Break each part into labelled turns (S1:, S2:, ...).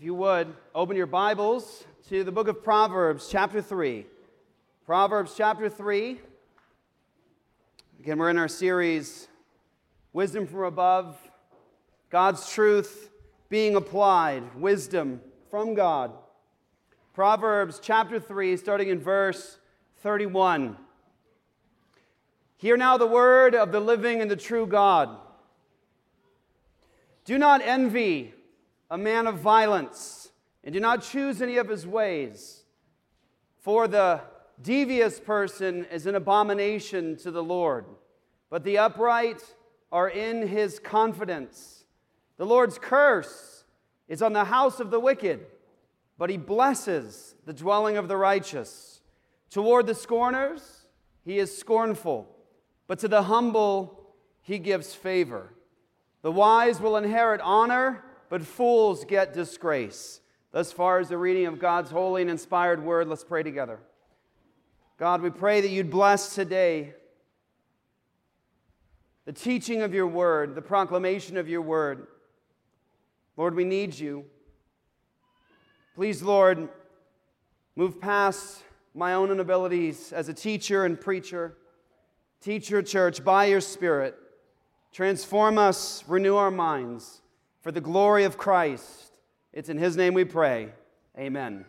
S1: If you would, open your Bibles to the book of Proverbs, chapter 3. Proverbs, chapter 3. Again, we're in our series, Wisdom from Above, God's truth being applied, wisdom from God. Proverbs, chapter 3, starting in verse 31. Hear now the word of the living and the true God. Do not envy a man of violence, and do not choose any of his ways. For the devious person is an abomination to the Lord, but the upright are in his confidence. The Lord's curse is on the house of the wicked, but he blesses the dwelling of the righteous. Toward the scorners he is scornful, but to the humble he gives favor. The wise will inherit honor, but fools get disgrace. Thus far as the reading of God's holy and inspired word, let's pray together. God, we pray that you'd bless today the teaching of your word, the proclamation of your word. Lord, we need you. Please, Lord, move past my own inabilities as a teacher and preacher. Teach your church by your Spirit. Transform us, renew our minds. For the glory of Christ, it's in his name we pray. Amen.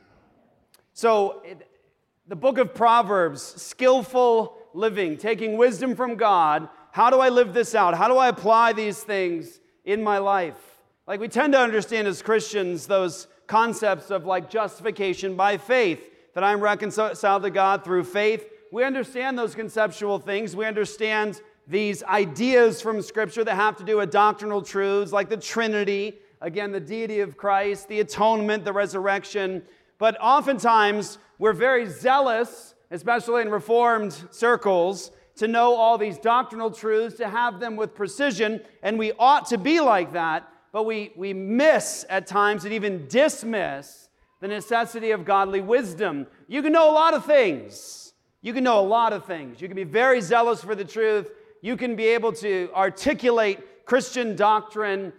S1: So, the book of Proverbs, skillful living, taking wisdom from God. How do I live this out? How do I apply these things in my life? Like we tend to understand as Christians those concepts of like justification by faith, that I'm reconciled to God through faith. We understand those conceptual things. We understand these ideas from Scripture that have to do with doctrinal truths like the Trinity, again, the deity of Christ, the atonement, the resurrection. But oftentimes, we're very zealous, especially in Reformed circles, to know all these doctrinal truths, to have them with precision, and we ought to be like that, but we miss at times and even dismiss the necessity of godly wisdom. You can know a lot of things. You can know a lot of things. You can be very zealous for the truth. You can be able to articulate Christian doctrine,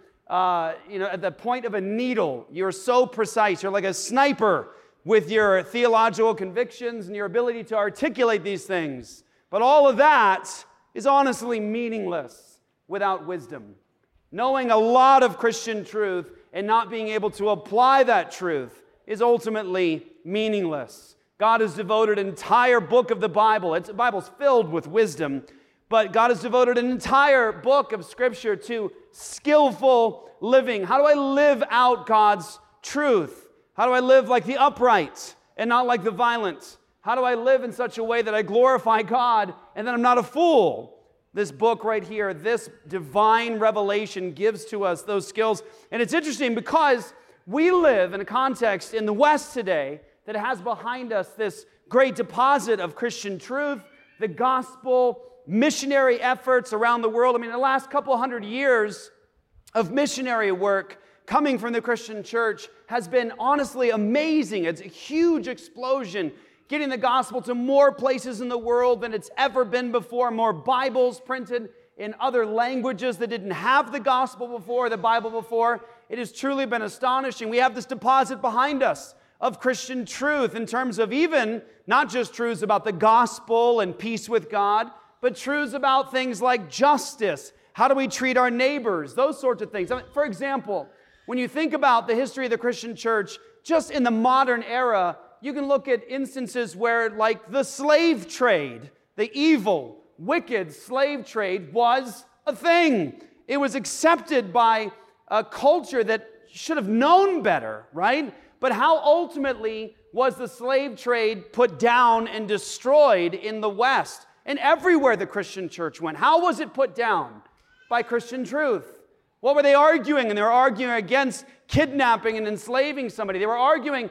S1: at the point of a needle. You're so precise. You're like a sniper with your theological convictions and your ability to articulate these things. But all of that is honestly meaningless without wisdom. Knowing a lot of Christian truth and not being able to apply that truth is ultimately meaningless. God has devoted an entire book of the Bible. The Bible's filled with wisdom. But God has devoted an entire book of Scripture to skillful living. How do I live out God's truth? How do I live like the upright and not like the violent? How do I live in such a way that I glorify God and that I'm not a fool? This book right here, this divine revelation gives to us those skills. And it's interesting because we live in a context in the West today that has behind us this great deposit of Christian truth, the gospel, missionary efforts around the world. I mean, the last couple hundred years of missionary work coming from the Christian church has been honestly amazing. It's a huge explosion, getting the gospel to more places in the world than it's ever been before, more Bibles printed in other languages that didn't have the gospel before, the Bible before. It has truly been astonishing. We have this deposit behind us of Christian truth in terms of even not just truths about the gospel and peace with God, but truths about things like justice. How do we treat our neighbors? Those sorts of things. I mean, for example, when you think about the history of the Christian church, just in the modern era, you can look at instances where, like, the slave trade, the evil, wicked slave trade was a thing. It was accepted by a culture that should have known better, right? But how ultimately was the slave trade put down and destroyed in the West? And everywhere the Christian church went. How was it put down? By Christian truth. What were they arguing? And they were arguing against kidnapping and enslaving somebody. They were arguing,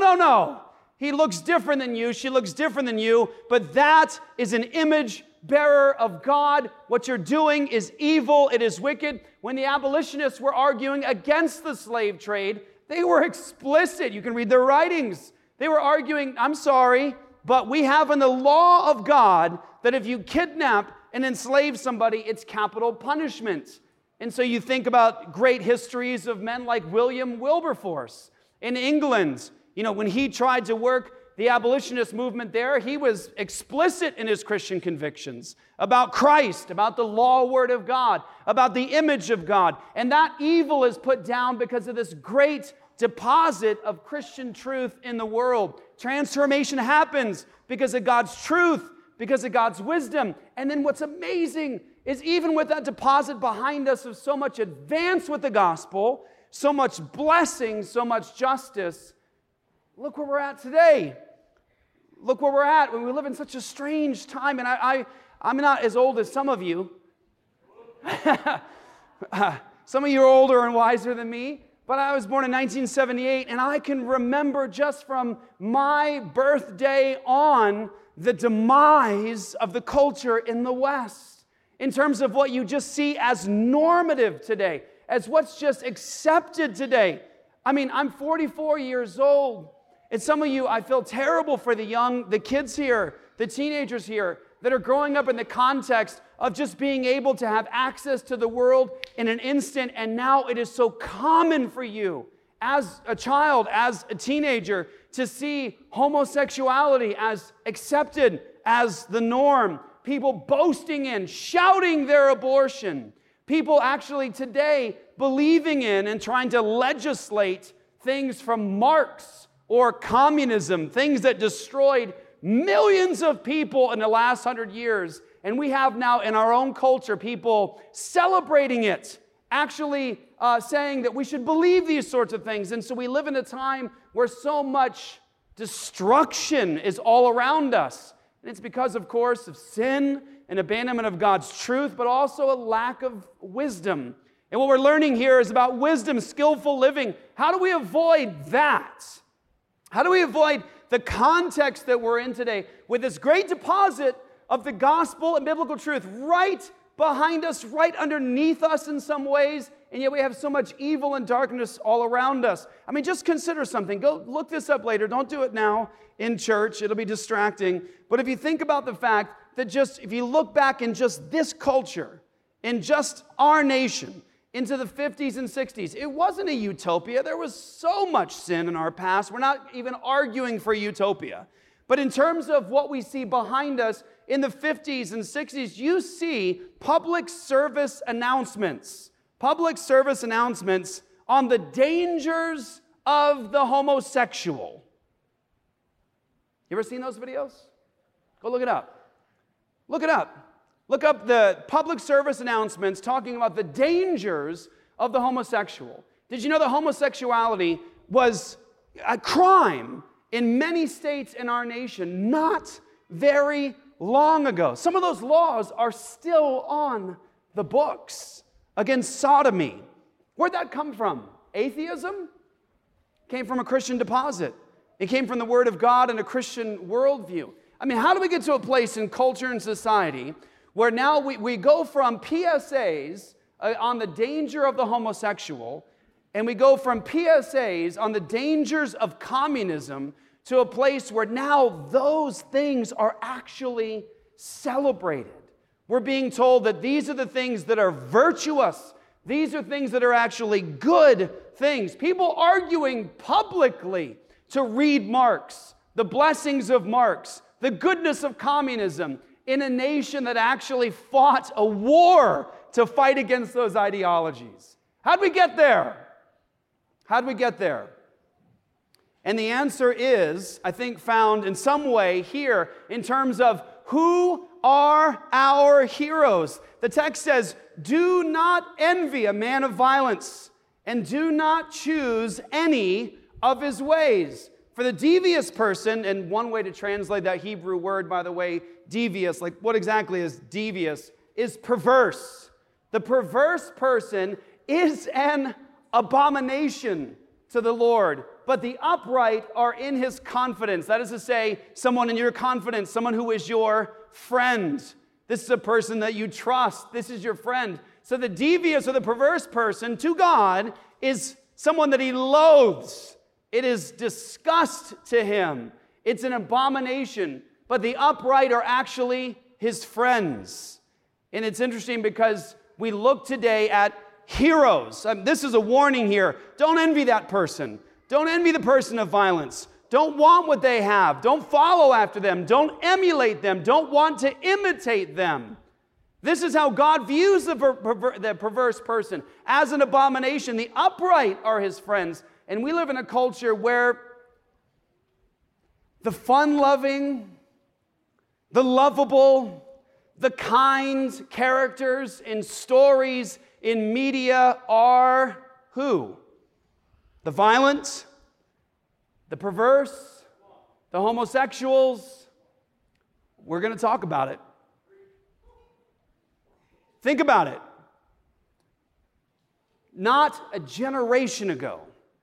S1: no. He looks different than you. She looks different than you. But that is an image bearer of God. What you're doing is evil. It is wicked. When the abolitionists were arguing against the slave trade, they were explicit. You can read their writings. They were arguing, I'm sorry, but we have in the law of God that if you kidnap and enslave somebody, it's capital punishment. And so you think about great histories of men like William Wilberforce In England, when he tried to work the abolitionist movement there, he was explicit in his Christian convictions about Christ, about the law word of God, about the image of God. And that evil is put down because of this great deposit of Christian truth in the world. Transformation happens because of God's truth, because of God's wisdom. And then what's amazing is even with that deposit behind us of so much advance with the gospel, so much blessing, so much justice, look where we're at today. Look where we're at when we live in such a strange time. And I'm not as old as some of you. Some of you are older and wiser than me. But I was born in 1978, and I can remember just from my birthday on the demise of the culture in the West in terms of what you just see as normative today, as what's just accepted today. I mean, I'm 44 years old. And some of you, I feel terrible for the kids here, the teenagers here, that are growing up in the context of just being able to have access to the world in an instant. And now it is so common for you as a child, as a teenager, to see homosexuality as accepted, as the norm. People boasting in, shouting their abortion. People actually today believing in and trying to legislate things from Marx or communism, things that destroyed millions of people in the last 100 years. And we have now in our own culture people celebrating it, actually saying that we should believe these sorts of things. And so we live in a time where so much destruction is all around us. And it's because, of course, of sin and abandonment of God's truth, but also a lack of wisdom. And what we're learning here is about wisdom, skillful living. How do we avoid that? How do we avoid the context that we're in today with this great deposit of the gospel and biblical truth right behind us, right underneath us in some ways, and yet we have so much evil and darkness all around us? I mean, just consider something. Go look this up later. Don't do it now in church. It'll be distracting. But if you think about the fact that if you look back in just this culture, in just our nation, into the 50s and 60s. It wasn't a utopia. There was so much sin in our past. We're not even arguing for utopia. But in terms of what we see behind us in the 50s and 60s, you see public service announcements on the dangers of the homosexual. You ever seen those videos? Go look it up. Look it up. Look up the public service announcements talking about the dangers of the homosexual. Did you know that homosexuality was a crime in many states in our nation not very long ago? Some of those laws are still on the books against sodomy. Where'd that come from? Atheism? Came from a Christian deposit. It came from the Word of God and a Christian worldview. I mean, how do we get to a place in culture and society where now we go from PSAs on the danger of the homosexual, and we go from PSAs on the dangers of communism to a place where now those things are actually celebrated? We're being told that these are the things that are virtuous. These are things that are actually good things. People arguing publicly to read Marx, the blessings of Marx, the goodness of communism, in a nation that actually fought a war to fight against those ideologies. How'd we get there? How'd we get there? And the answer is, I think, found in some way here in terms of who are our heroes. The text says, do not envy a man of violence, and do not choose any of his ways. For the devious person, and one way to translate that Hebrew word, by the way, devious, like what exactly is devious, is perverse. The perverse person is an abomination to the Lord, but the upright are in his confidence. That is to say, someone in your confidence, someone who is your friend. This is a person that you trust. This is your friend. So the devious or the perverse person to God is someone that he loathes. It is disgust to him. It's an abomination. But the upright are actually his friends. And it's interesting because we look today at heroes. This is a warning here. Don't envy that person. Don't envy the person of violence. Don't want what they have. Don't follow after them. Don't emulate them. Don't want to imitate them. This is how God views the perverse person, as an abomination. The upright are his friends. And we live in a culture where the fun-loving, the lovable, the kind characters in stories in media are who? The violent, the perverse, the homosexuals. We're going to talk about it. Think about it. Not a generation ago,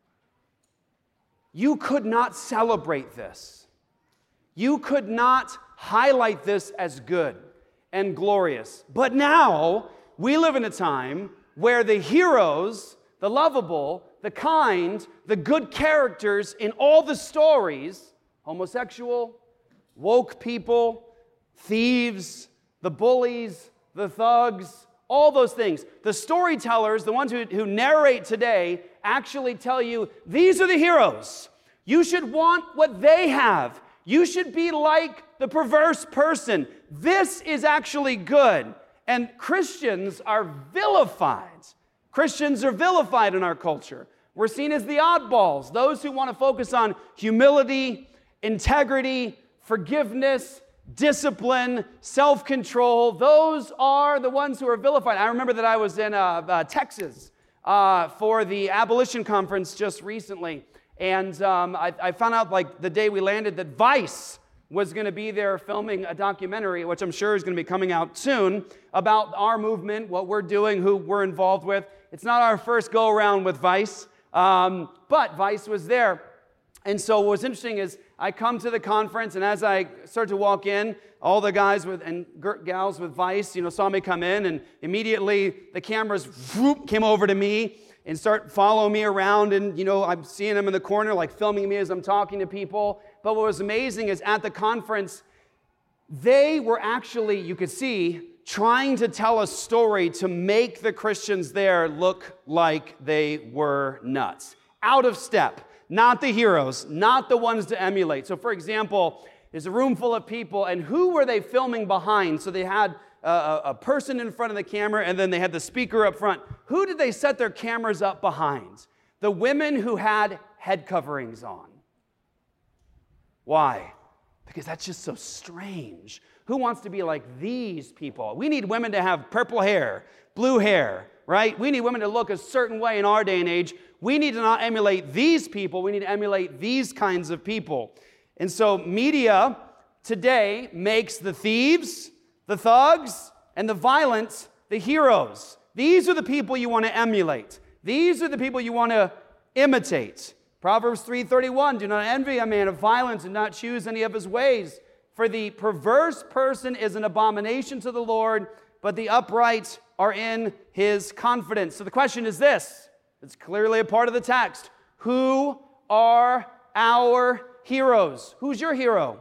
S1: you could not celebrate this. You could not highlight this as good and glorious. But now, we live in a time where the heroes, the lovable, the kind, the good characters in all the stories, homosexual, woke people, thieves, the bullies, the thugs, all those things. The storytellers, the ones who narrate today, actually tell you, these are the heroes. You should want what they have. You should be like the perverse person. This is actually good. And Christians are vilified. Christians are vilified in our culture. We're seen as the oddballs, those who want to focus on humility, integrity, forgiveness, discipline, self-control. Those are the ones who are vilified. I remember that I was in Texas for the abolition conference just recently, and I found out like the day we landed that Vice was going to be there filming a documentary, which I'm sure is going to be coming out soon, about our movement, what we're doing, who we're involved with. It's not our first go-around with Vice, but Vice was there. And so what's interesting is I come to the conference, and as I start to walk in, all the guys and gals with Vice, saw me come in, and immediately the cameras came over to me and start following me around, and I'm seeing them in the corner, like filming me as I'm talking to people. But what was amazing is at the conference, they were actually, you could see, trying to tell a story to make the Christians there look like they were nuts, out of step. Not the heroes, not the ones to emulate. So, for example, there's a room full of people, and who were they filming behind? So they had a person in front of the camera, and then they had the speaker up front. Who did they set their cameras up behind? The women who had head coverings on. Why? Because that's just so strange. Who wants to be like these people? We need women to have purple hair, blue hair, right? We need women to look a certain way in our day and age. We need to not emulate these people. We need to emulate these kinds of people. And so media today makes the thieves, the thugs, and the violent the heroes. These are the people you want to emulate. These are the people you want to imitate. Proverbs 3:31, do not envy a man of violence and not choose any of his ways. For the perverse person is an abomination to the Lord, but the upright are in his confidence. So the question is this. It's clearly a part of the text. Who are our heroes? Who's your hero?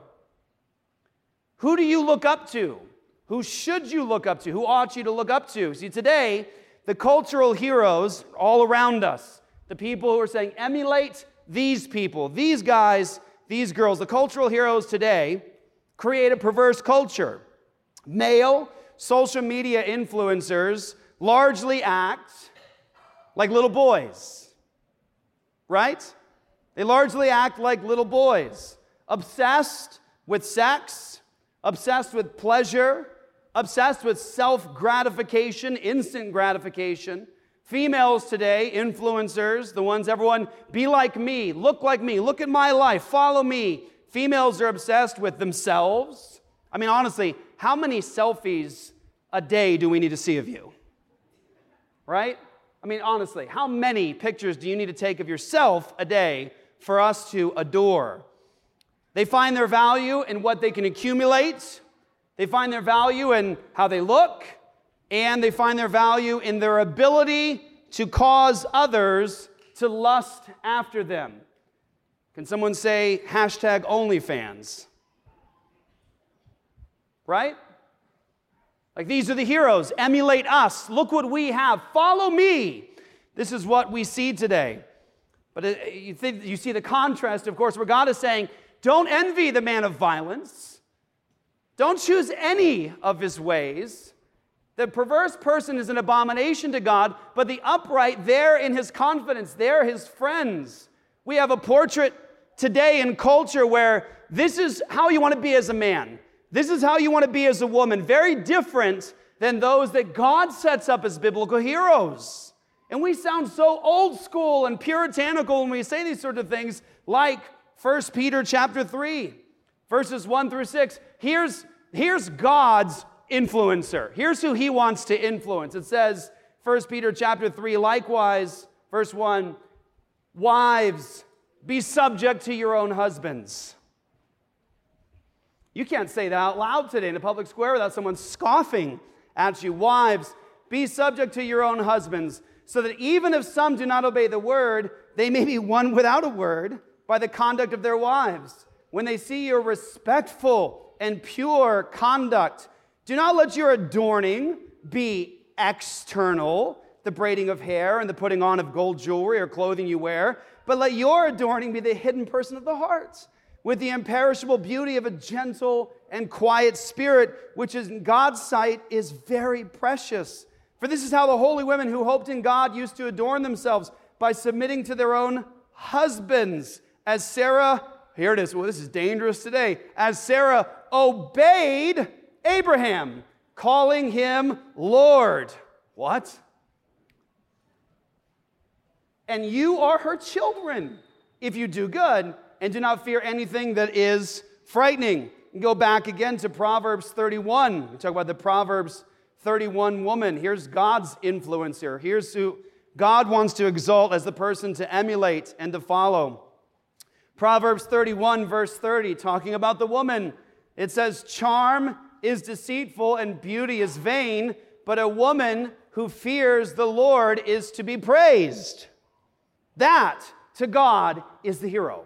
S1: Who do you look up to? Who should you look up to? Who ought you to look up to? See, today, the cultural heroes all around us, the people who are saying, emulate these people, these guys, these girls, the cultural heroes today create a perverse culture. Male social media influencers largely act like little boys, right? They largely act like little boys, obsessed with sex, obsessed with pleasure, obsessed with self-gratification, instant gratification. Females today, influencers, the ones everyone, be like me, look at my life, follow me. Females are obsessed with themselves. I mean, honestly, how many selfies a day do we need to see of you? Right? I mean, honestly, how many pictures do you need to take of yourself a day for us to adore? They find their value in what they can accumulate. They find their value in how they look. And they find their value in their ability to cause others to lust after them. Can someone say hashtag OnlyFans? Right? Like, these are the heroes. Emulate us. Look what we have. Follow me. This is what we see today. But you see the contrast, of course, where God is saying, don't envy the man of violence. Don't choose any of his ways. The perverse person is an abomination to God, but the upright, they're in his confidence. They're his friends. We have a portrait today in culture where this is how you want to be as a man. This is how you want to be as a woman. Very different than those that God sets up as biblical heroes. And we sound so old school and puritanical when we say these sort of things, like 1 Peter chapter 3, verses 1 through 6. Here's God's influencer. Here's who he wants to influence. It says, 1 Peter chapter 3, likewise, verse 1, wives, be subject to your own husbands. You can't say that out loud today in a public square without someone scoffing at you. Wives, be subject to your own husbands, so that even if some do not obey the word, they may be won without a word by the conduct of their wives. When they see your respectful and pure conduct, do not let your adorning be external, the braiding of hair and the putting on of gold jewelry or clothing you wear, but let your adorning be the hidden person of the heart, with the imperishable beauty of a gentle and quiet spirit, which in God's sight is very precious. For this is how the holy women who hoped in God used to adorn themselves, by submitting to their own husbands, as Sarah, here it is, well, this is dangerous today, as Sarah obeyed Abraham, calling him Lord. What? And you are her children, if you do good and do not fear anything that is frightening. And go back again to Proverbs 31. We talk about the Proverbs 31 woman. Here's God's influencer. Here's who God wants to exalt as the person to emulate and to follow. Proverbs 31, verse 30, talking about the woman. It says, charm is deceitful and beauty is vain, but a woman who fears the Lord is to be praised. That, to God, is the hero.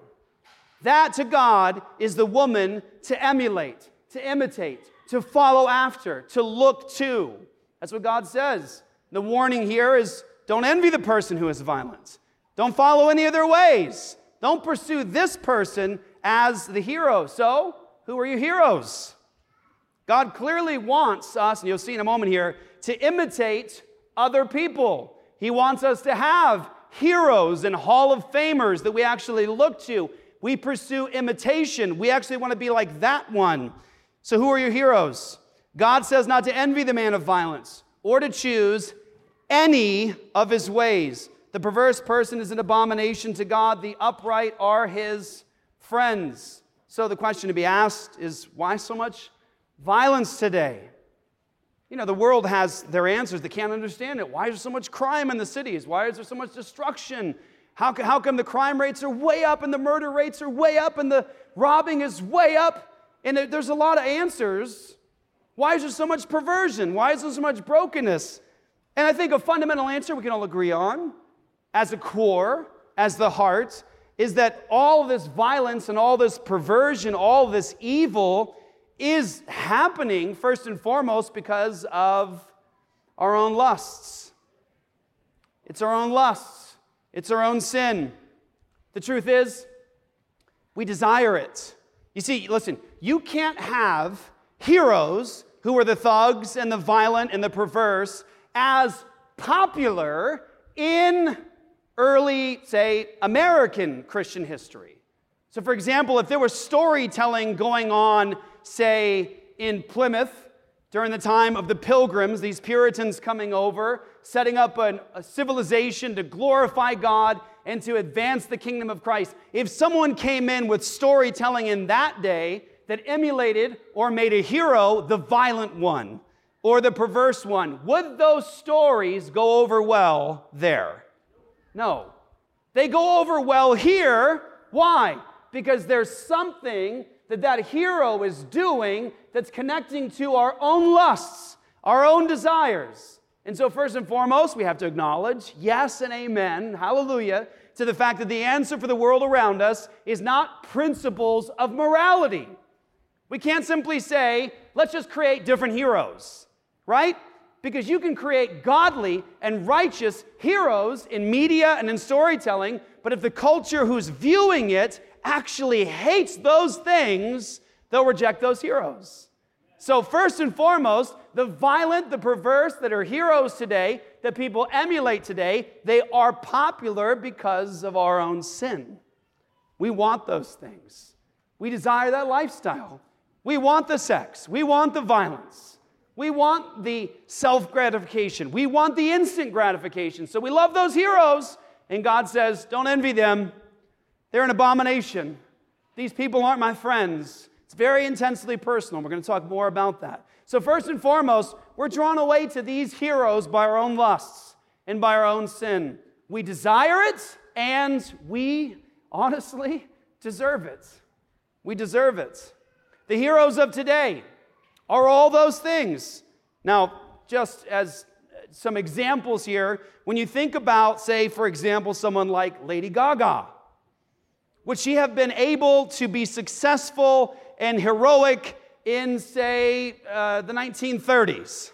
S1: That, to God, is the woman to emulate, to imitate, to follow after, to look to. That's what God says. The warning here is, don't envy the person who is violent. Don't follow any of their ways. Don't pursue this person as the hero. So, who are your heroes? God clearly wants us, and you'll see in a moment here, to imitate other people. He wants us to have heroes and Hall of Famers that we actually look to. We pursue imitation. We actually want to be like that one. So who are your heroes? God says not to envy the man of violence or to choose any of his ways. The perverse person is an abomination to God. The upright are his friends. So the question to be asked is, why so much violence today? You know, the world has their answers. They can't understand it. Why is there so much crime in the cities? Why is there so much destruction? How come the crime rates are way up and the murder rates are way up and the robbing is way up? And there's a lot of answers. Why is there so much perversion? Why is there so much brokenness? And I think a fundamental answer we can all agree on, as a core, as the heart, is that all this violence and all this perversion, all this evil is happening first and foremost because of our own lusts. It's our own lusts. It's our own sin. The truth is, we desire it. You see, listen, you can't have heroes who are the thugs and the violent and the perverse as popular in early, say, American Christian history. So, for example, if there was storytelling going on, say, in Plymouth during the time of the Pilgrims, these Puritans coming over, setting up a civilization to glorify God and to advance the kingdom of Christ. If someone came in with storytelling in that day that emulated or made a hero the violent one or the perverse one, would those stories go over well there? No. They go over well here. Why? Because there's something that hero is doing that's connecting to our own lusts, our own desires. And so first and foremost, we have to acknowledge, yes and amen, hallelujah, to the fact that the answer for the world around us is not principles of morality. We can't simply say, let's just create different heroes, right? Because you can create godly and righteous heroes in media and in storytelling, But if the culture who's viewing it actually hates those things, they'll reject those heroes. So first and foremost, the violent, the perverse that are heroes today, that people emulate today, they are popular because of our own sin. We want those things. We desire that lifestyle. We want the sex. We want the violence. We want the self-gratification. We want the instant gratification. So we love those heroes. And God says, don't envy them. They're an abomination. These people aren't my friends. It's very intensely personal. We're going to talk more about that. So first and foremost, we're drawn away to these heroes by our own lusts and by our own sin. We desire it, and we honestly deserve it. We deserve it. The heroes of today are all those things. Now, just as some examples here, when you think about, say, for example, someone like Lady Gaga, would she have been able to be successful and heroic in, say, the 1930s?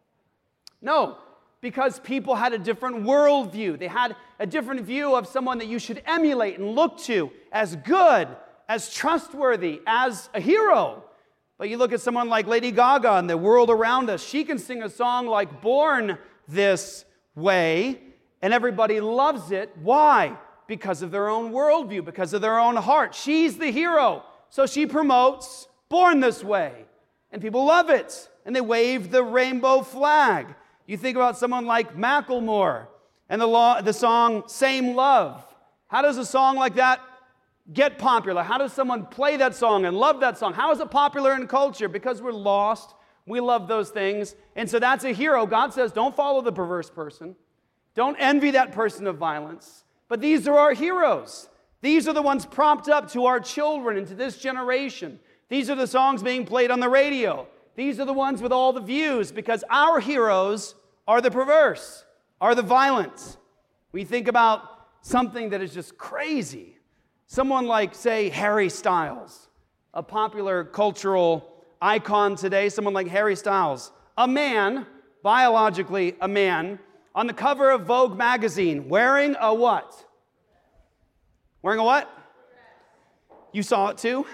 S1: No, because people had a different worldview. They had a different view of someone that you should emulate and look to as good, as trustworthy, as a hero. But you look at someone like Lady Gaga and the world around us, she can sing a song like Born This Way, and everybody loves it. Why? Because of their own worldview, because of their own heart. She's the hero. So she promotes Born This Way, and people love it, and they wave the rainbow flag. You think about someone like Macklemore and the song Same Love. How does a song like that get popular? How does someone play that song and love that song? How is it popular in culture? Because we're lost. We love those things. And so that's a hero. God says, don't follow the perverse person. Don't envy that person of violence. But these are our heroes. These are the ones propped up to our children and to this generation. These are the songs being played on the radio. These are the ones with all the views, because our heroes are the perverse, are the violent. We think about something that is just crazy. Someone like, say, Harry Styles, a popular cultural icon today, someone like Harry Styles, a man, biologically a man, on the cover of Vogue magazine, wearing a what? Wearing a what? You saw it too?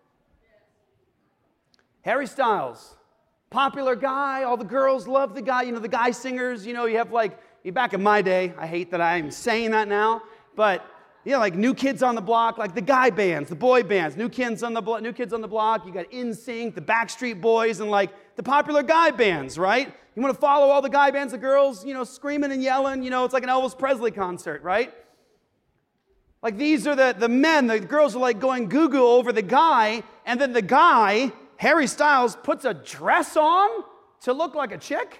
S1: Harry Styles, popular guy, all the girls love the guy, the guy singers, you have back in my day, I hate that I'm saying that now, but like New Kids on the Block, like the guy bands, the boy bands, New Kids on the Block, you got NSYNC, the Backstreet Boys, and like the popular guy bands, right? You want to follow all the guy bands, the girls, screaming and yelling, it's like an Elvis Presley concert, right? Like these are the men, the girls are like going goo-goo over the guy, and then the guy, Harry Styles, puts a dress on to look like a chick?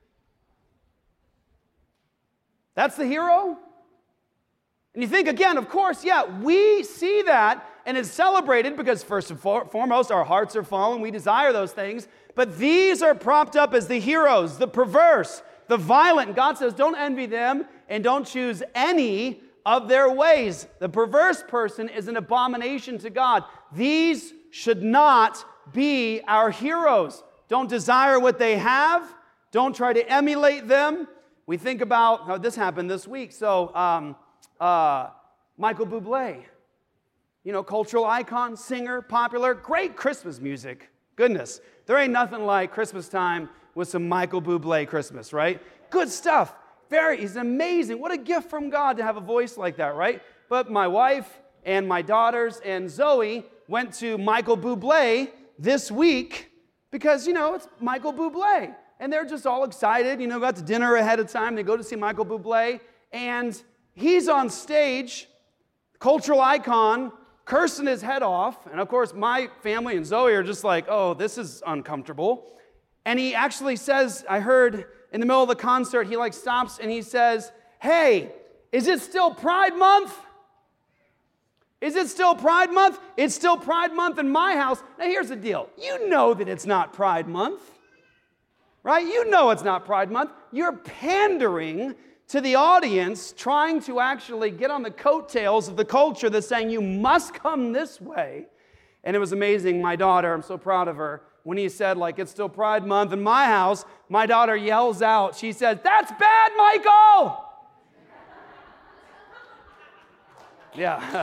S1: That's the hero? And you think, again, of course, we see that, and it's celebrated because first and foremost, our hearts are fallen. We desire those things. But these are propped up as the heroes, the perverse, the violent. And God says, don't envy them and don't choose any of their ways. The perverse person is an abomination to God. These should not be our heroes. Don't desire what they have. Don't try to emulate them. We think about how this happened this week. So, Michael Bublé, cultural icon, singer, popular, great Christmas music. Goodness, there ain't nothing like Christmas time with some Michael Bublé Christmas, right? Good stuff. He's amazing. What a gift from God to have a voice like that, right? But my wife and my daughters and Zoe went to Michael Bublé this week because, it's Michael Bublé. And they're just all excited, got to dinner ahead of time. They go to see Michael Bublé, and he's on stage, cultural icon, cursing his head off. And of course, my family and Zoe are just like, oh, this is uncomfortable. And he actually says, I heard in the middle of the concert, he stops and he says, hey, is it still Pride Month? Is it still Pride Month? It's still Pride Month in my house. Now here's the deal. You know that it's not Pride Month, right? You know it's not Pride Month. You're pandering to the audience, trying to actually get on the coattails of the culture that's saying you must come this way. And it was amazing. My daughter, I'm so proud of her, when he said, it's still Pride Month in my house, my daughter yells out, she says, that's bad, Michael! Yeah.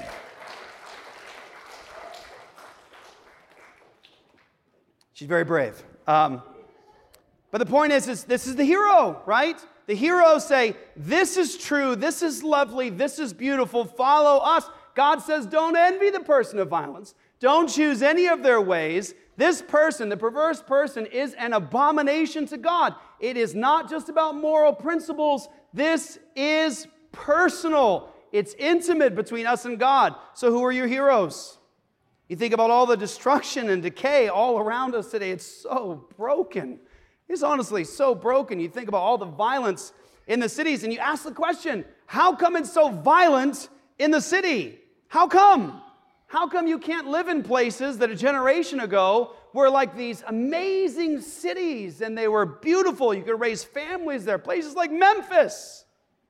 S1: She's very brave. But the point is this is the hero, right? The heroes say, this is true, this is lovely, this is beautiful, follow us. God says, don't envy the person of violence. Don't choose any of their ways. This person, the perverse person, is an abomination to God. It is not just about moral principles. This is personal. It's intimate between us and God. So who are your heroes? You think about all the destruction and decay all around us today. It's so broken. It's honestly so broken. You think about all the violence in the cities, and you ask the question, how come it's so violent in the city? How come? How come you can't live in places that a generation ago were like these amazing cities, and they were beautiful? You could raise families there. Places like Memphis.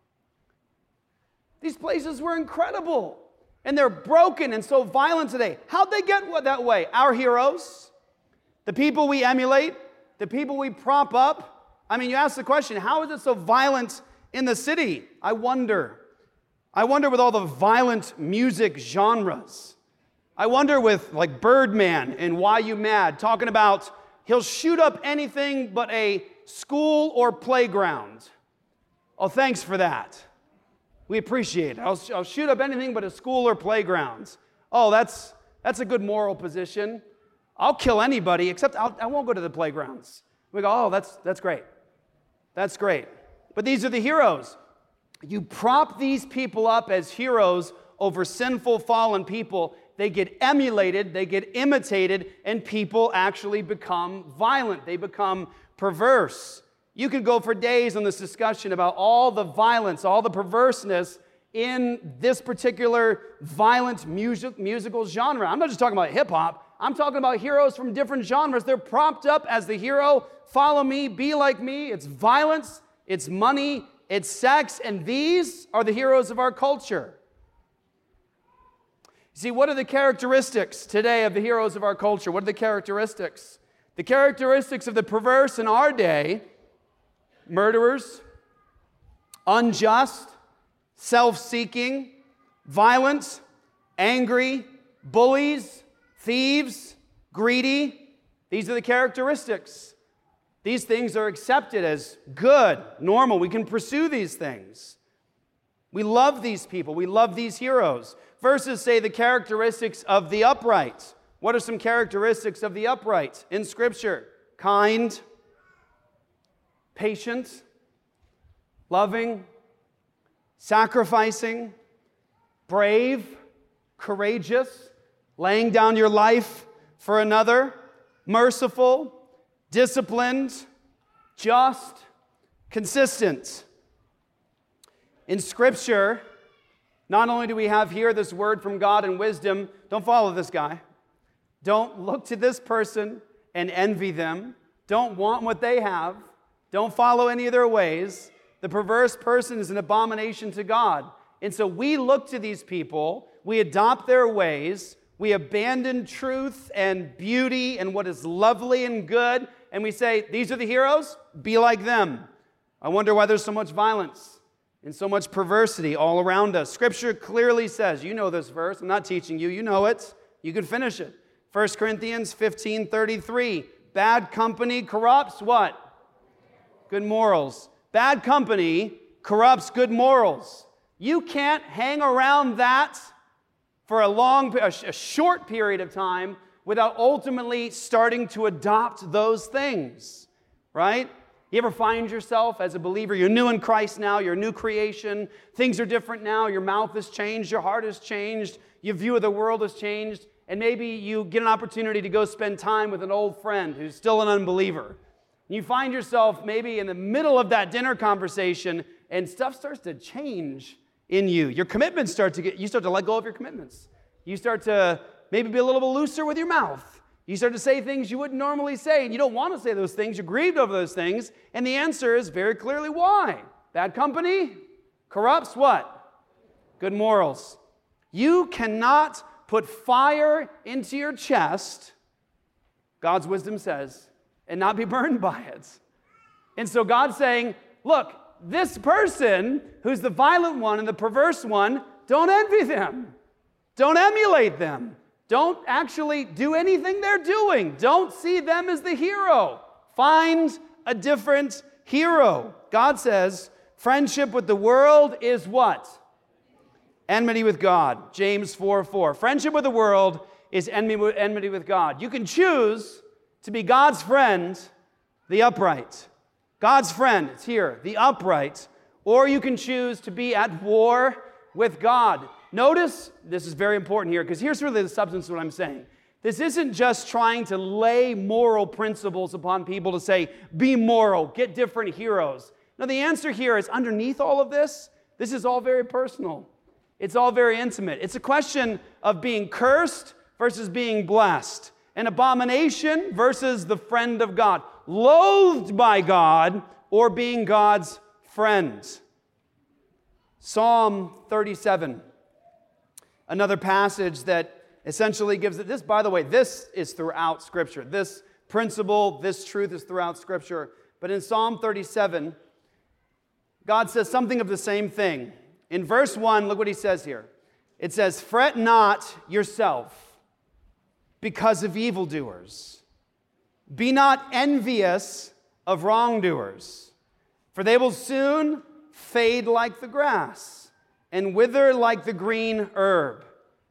S1: These places were incredible. And they're broken and so violent today. How'd they get that way? Our heroes, the people we emulate, the people we prop up. I mean, you ask the question, how is it so violent in the city? I wonder with all the violent music genres. I wonder with like Birdman and Why You Mad, talking about he'll shoot up anything but a school or playground. Oh, thanks for that. We appreciate it. I'll shoot up anything but a school or playgrounds. Oh, that's a good moral position. I'll kill anybody, except I won't go to the playgrounds. We go, oh, that's great. That's great. But these are the heroes. You prop these people up as heroes over sinful, fallen people. They get emulated, they get imitated, and people actually become violent. They become perverse. You could go for days on this discussion about all the violence, all the perverseness in this particular violent musical genre. I'm not just talking about hip-hop. I'm talking about heroes from different genres. They're propped up as the hero. Follow me, be like me. It's violence, it's money, it's sex, and these are the heroes of our culture. See, what are the characteristics today of the heroes of our culture? What are the characteristics? The characteristics of the perverse in our day: murderers, unjust, self-seeking, violent, angry, bullies, thieves, greedy. These are the characteristics. These things are accepted as good, normal. We can pursue these things. We love these people. We love these heroes. Verses say the characteristics of the upright. What are some characteristics of the upright in Scripture? Kind, patient, loving, sacrificing, brave, courageous, laying down your life for another, merciful, disciplined, just, consistent. In Scripture, not only do we have here this word from God and wisdom, don't follow this guy. Don't look to this person and envy them. Don't want what they have. Don't follow any of their ways. The perverse person is an abomination to God. And so we look to these people, we adopt their ways, we abandon truth and beauty and what is lovely and good, and we say, these are the heroes, be like them. I wonder why there's so much violence and so much perversity all around us. Scripture clearly says, you know this verse, I'm not teaching you, you know it, you can finish it. 1 Corinthians 15:33, bad company corrupts what? Good morals. Bad company corrupts good morals. You can't hang around that for a short period of time without ultimately starting to adopt those things, right? You ever find yourself as a believer, you're new in Christ now, you're a new creation, things are different now, your mouth has changed, your heart has changed, your view of the world has changed, and maybe you get an opportunity to go spend time with an old friend who's still an unbeliever. You find yourself maybe in the middle of that dinner conversation and stuff starts to change in you. Your commitments you start to let go of your commitments. You start to maybe be a little bit looser with your mouth. You start to say things you wouldn't normally say, and you don't want to say those things. You're grieved over those things, and the answer is very clearly why. Bad company corrupts what? Good morals. You cannot put fire into your chest, God's wisdom says, and not be burned by it. And so God's saying, look, this person who's the violent one and the perverse one, don't envy them. Don't emulate them. Don't actually do anything they're doing. Don't see them as the hero. Find a different hero. God says, friendship with the world is what? Enmity with God. James 4:4. Friendship with the world is enmity with God. You can choose to be God's friend, the upright. God's friend, it's here, the upright. Or you can choose to be at war with God. Notice, this is very important here, because here's really the substance of what I'm saying. This isn't just trying to lay moral principles upon people to say, be moral, get different heroes. No, the answer here is underneath all of this, this is all very personal. It's all very intimate. It's a question of being cursed versus being blessed. An abomination versus the friend of God. Loathed by God or being God's friend. Psalm 37. Another passage that essentially gives it. This, by the way, this is throughout Scripture. This principle, this truth is throughout Scripture. But in Psalm 37, God says something of the same thing. In verse 1, look what he says here. It says, fret not yourself because of evildoers. Be not envious of wrongdoers, for they will soon fade like the grass and wither like the green herb.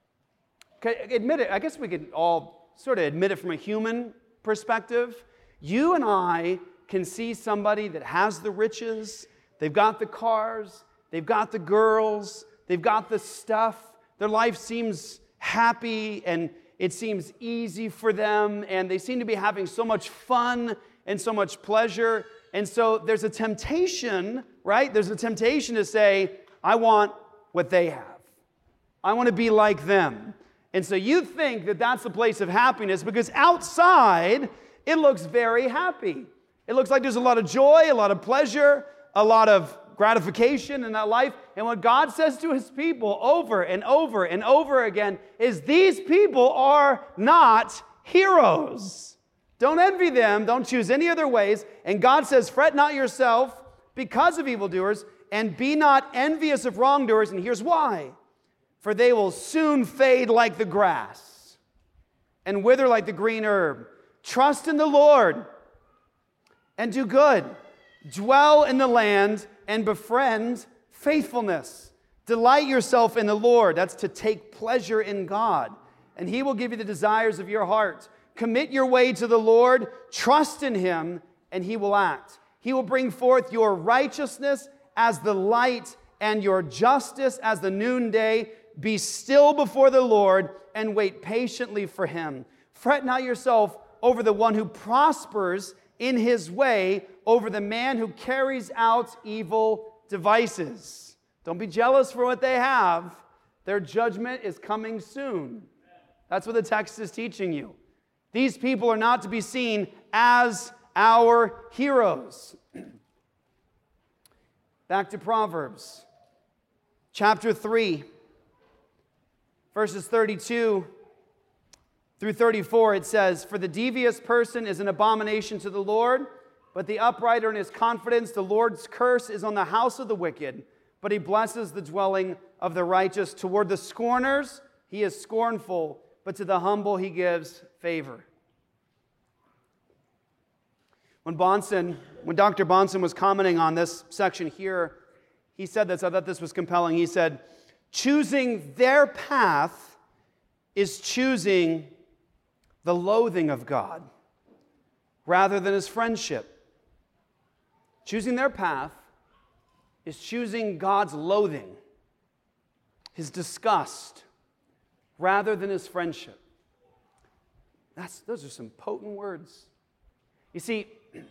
S1: Admit it, I guess we could all sort of admit it from a human perspective. You and I can see somebody that has the riches, they've got the cars, they've got the girls, they've got the stuff, their life seems happy and it seems easy for them, and they seem to be having so much fun and so much pleasure. And so there's a temptation, right? There's a temptation to say, I want what they have. I want to be like them. And so you think that that's the place of happiness because outside it looks very happy. It looks like there's a lot of joy, a lot of pleasure, a lot of gratification in that life. And what God says to his people over and over and over again is these people are not heroes. Don't envy them. Don't choose any other ways. And God says, fret not yourself because of evildoers, and be not envious of wrongdoers. And here's why. For they will soon fade like the grass and wither like the green herb. Trust in the Lord and do good. Dwell in the land and befriend faithfulness. Delight yourself in the Lord. That's to take pleasure in God. And he will give you the desires of your heart. Commit your way to the Lord. Trust in him, and he will act. He will bring forth your righteousness as the light and your justice as the noonday. Be still before the Lord and wait patiently for him. Fret not yourself over the one who prospers in his way, over the man who carries out evil devices. Don't be jealous for what they have. Their judgment is coming soon. That's what the text is teaching you. These people are not to be seen as our heroes. Back to Proverbs, chapter 3, verses 32 through 34, it says, for the devious person is an abomination to the Lord, but the upright in his confidence, the Lord's curse is on the house of the wicked, but he blesses the dwelling of the righteous. Toward the scorners, he is scornful, but to the humble he gives favor. When Dr. Bonson was commenting on this section here, he said this, I thought this was compelling. He said, choosing their path is choosing the loathing of God rather than his friendship. Choosing their path is choosing God's loathing, his disgust, rather than his friendship. Those are some potent words. You see,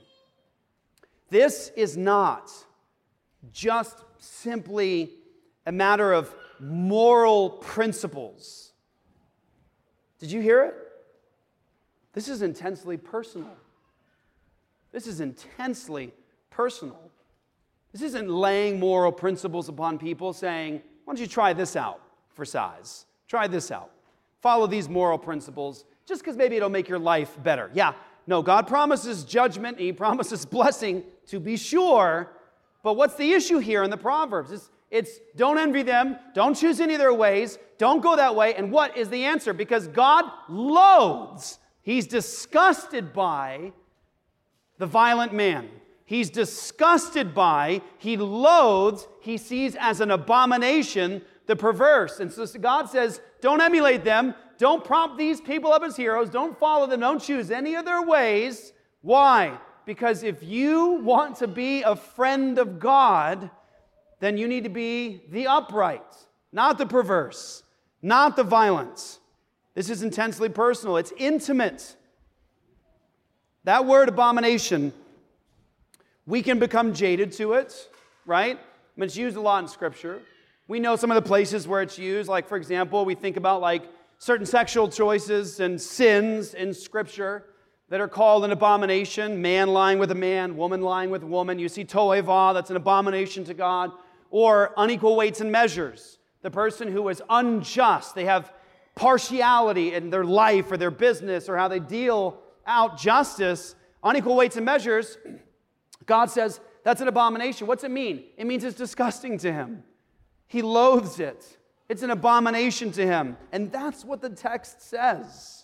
S1: this is not just simply a matter of moral principles. Did you hear it? This is intensely personal. This is intensely personal. This isn't laying moral principles upon people saying, why don't you try this out for size? Try this out. Follow these moral principles just because maybe it'll make your life better. Yeah, no, God promises judgment. He promises blessing, to be sure. But what's the issue here in the Proverbs? It's don't envy them, don't choose any of their ways, don't go that way. And what is the answer? Because God loathes, He's disgusted by the violent man. He's disgusted by, He loathes, He sees as an abomination the perverse. And so God says, don't emulate them, don't prop these people up as heroes, don't follow them, don't choose any of their ways. Why? Because if you want to be a friend of God, then you need to be the upright, not the perverse, not the violent. This is intensely personal. It's intimate. That word abomination, we can become jaded to it, right? I mean, it's used a lot in Scripture. We know some of the places where it's used. Like, for example, we think about like certain sexual choices and sins in Scripture that are called an abomination. Man lying with a man, woman lying with a woman. You see to'evah, that's an abomination to God. Or unequal weights and measures. The person who is unjust, they have partiality in their life or their business or how they deal out justice. Unequal weights and measures, God says that's an abomination. What's it mean? It means it's disgusting to Him. He loathes it. It's an abomination to Him. And that's what the text says.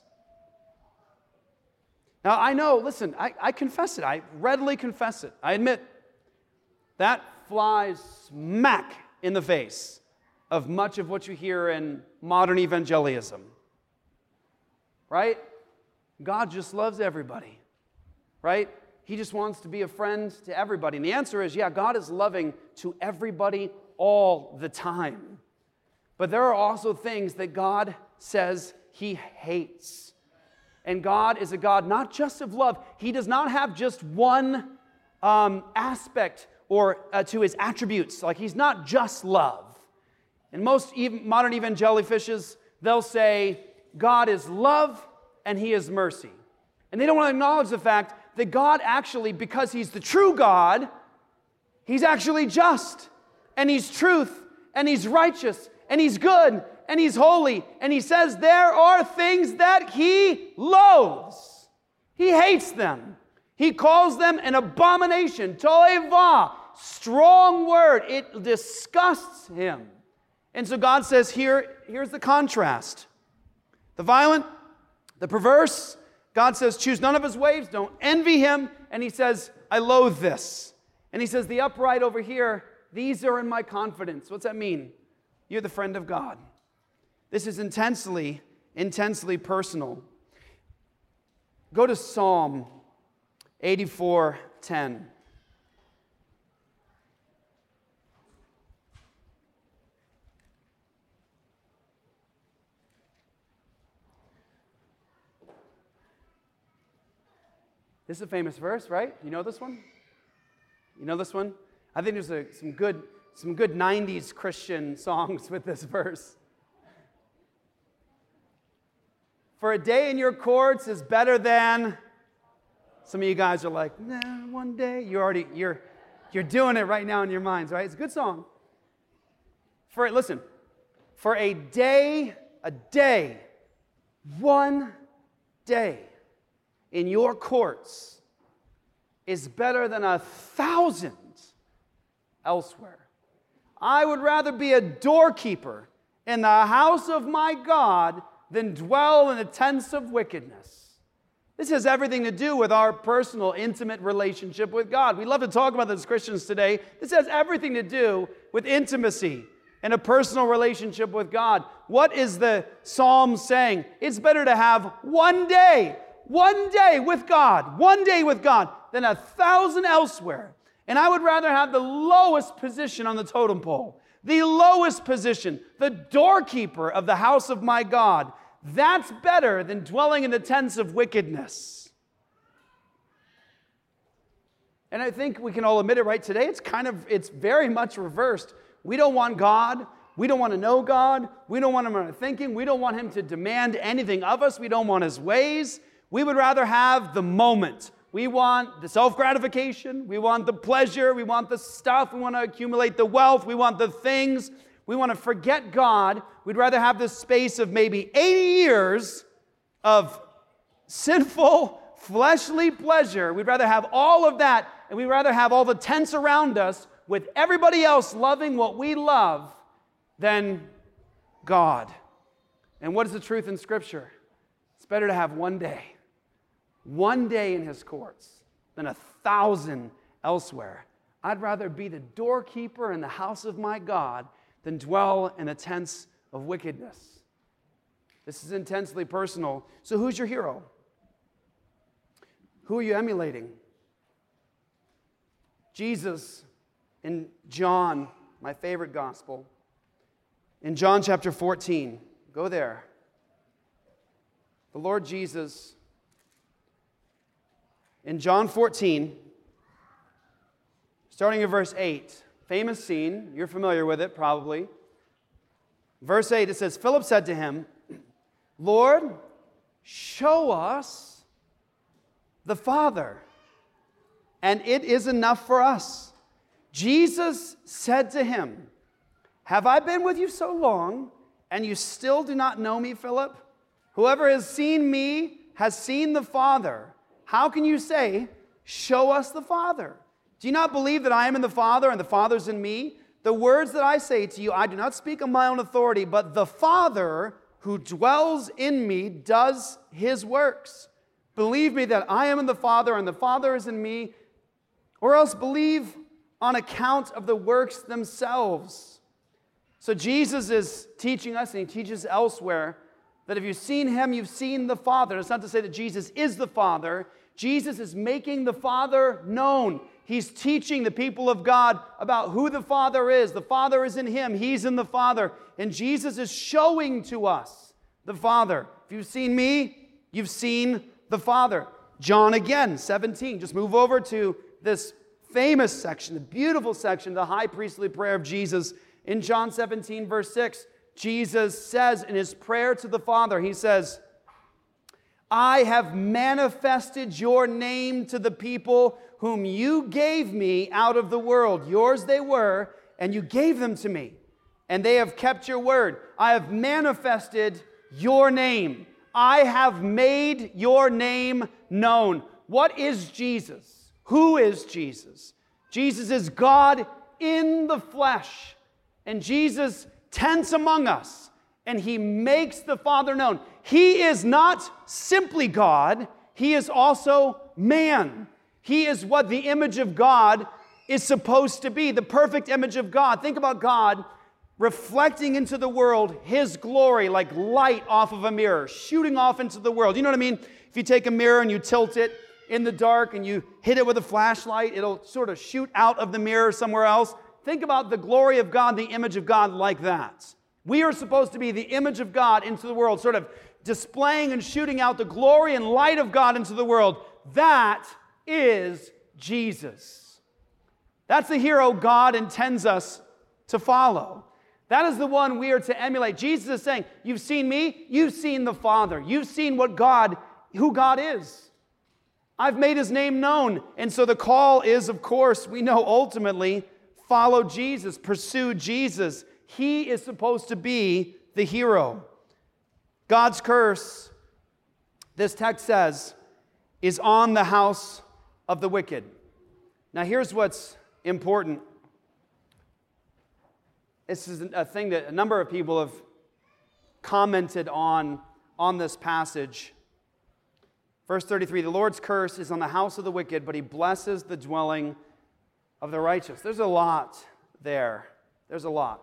S1: Now, I know, listen, I confess it. I readily confess it. I admit that flies smack in the face of much of what you hear in modern evangelism. Right? God just loves everybody. Right? He just wants to be a friend to everybody. And the answer is, yeah, God is loving to everybody all the time. But there are also things that God says He hates. And God is a God not just of love. He does not have just one aspect or to His attributes. Like, He's not just love. And most modern evangelifishes, they'll say, God is love and He is mercy. And they don't want to acknowledge the fact that God actually, because He's the true God, He's actually just, and He's truth, and He's righteous, and He's good, and He's holy. And He says there are things that He loathes. He hates them. He calls them an abomination, to'evah, strong word. It disgusts Him. And so God says here's the contrast. The violent, the perverse, God says choose none of His ways, don't envy him. And He says, I loathe this. And He says the upright over here, these are in my confidence. What's that mean? You're the friend of God. This is intensely, intensely personal. Go to Psalm 84:10. This is a famous verse, right? You know this one? You know this one? I think there's some good 90s Christian songs with this verse. For a day in your courts is better than... Some of you guys are like, nah, one day. You're doing it right now in your minds, right? It's a good song. Listen, for a day, one day in your courts is better than 1,000 elsewhere. I would rather be a doorkeeper in the house of my God than dwell in the tents of wickedness. This has everything to do with our personal, intimate relationship with God. We love to talk about this as Christians today. This has everything to do with intimacy and a personal relationship with God. What is the Psalm saying? It's better to have one day with God, than 1,000 elsewhere. And I would rather have the lowest position on the totem pole, the lowest position, the doorkeeper of the house of my God. That's better than dwelling in the tents of wickedness. And I think we can all admit it, right? Today it's very much reversed. We don't want God. We don't want to know God. We don't want Him in our thinking. We don't want Him to demand anything of us. We don't want His ways. We would rather have the moment. We want the self-gratification. We want the pleasure. We want the stuff. We want to accumulate the wealth. We want the things. We want to forget God. We'd rather have this space of maybe 80 years of sinful, fleshly pleasure. We'd rather have all of that, and we'd rather have all the tents around us with everybody else loving what we love than God. And what is the truth in Scripture? It's better to have one day in His courts than 1,000 elsewhere. I'd rather be the doorkeeper in the house of my God than dwell in the tents of wickedness. This is intensely personal. So who's your hero? Who are you emulating? Jesus in John, my favorite gospel. In John chapter 14, go there. The Lord Jesus, in John 14, starting in verse 8, famous scene, you're familiar with it probably. Verse 8, it says, Philip said to him, Lord, show us the Father, and it is enough for us. Jesus said to him, have I been with you so long, and you still do not know me, Philip? Whoever has seen me has seen the Father. How can you say, show us the Father? Do you not believe that I am in the Father, and the Father's in me? The words that I say to you, I do not speak on my own authority, but the Father who dwells in me does His works. Believe me that I am in the Father, and the Father is in me, or else believe on account of the works themselves. So Jesus is teaching us, and He teaches elsewhere, that if you've seen Him, you've seen the Father. It's not to say that Jesus is the Father. Jesus is making the Father known. He's teaching the people of God about who the Father is. The Father is in Him. He's in the Father. And Jesus is showing to us the Father. If you've seen me, you've seen the Father. John again, 17. Just move over to this famous section, the beautiful section, the high priestly prayer of Jesus. In John 17, verse 6, Jesus says in His prayer to the Father, He says, I have manifested your name to the people whom you gave me out of the world. Yours they were, and you gave them to me. And they have kept your word. I have manifested your name. I have made your name known. What is Jesus? Who is Jesus? Jesus is God in the flesh. And Jesus tents among us. And He makes the Father known. He is not simply God. He is also man. He is what the image of God is supposed to be, the perfect image of God. Think about God reflecting into the world His glory like light off of a mirror, shooting off into the world. You know what I mean? If you take a mirror and you tilt it in the dark and you hit it with a flashlight, it'll sort of shoot out of the mirror somewhere else. Think about the glory of God, the image of God like that. We are supposed to be the image of God into the world, sort of displaying and shooting out the glory and light of God into the world. That is Jesus. That's the hero God intends us to follow. That is the one we are to emulate. Jesus is saying, you've seen me, you've seen the Father. You've seen who God is. I've made His name known. And so the call is, of course, we know ultimately, follow Jesus, pursue Jesus. He is supposed to be the hero. God's curse, this text says, is on the house of the wicked. Now here's what's important. This is a thing that a number of people have commented on this passage. Verse 33, the Lord's curse is on the house of the wicked, but He blesses the dwelling of the righteous. There's a lot there. There's a lot.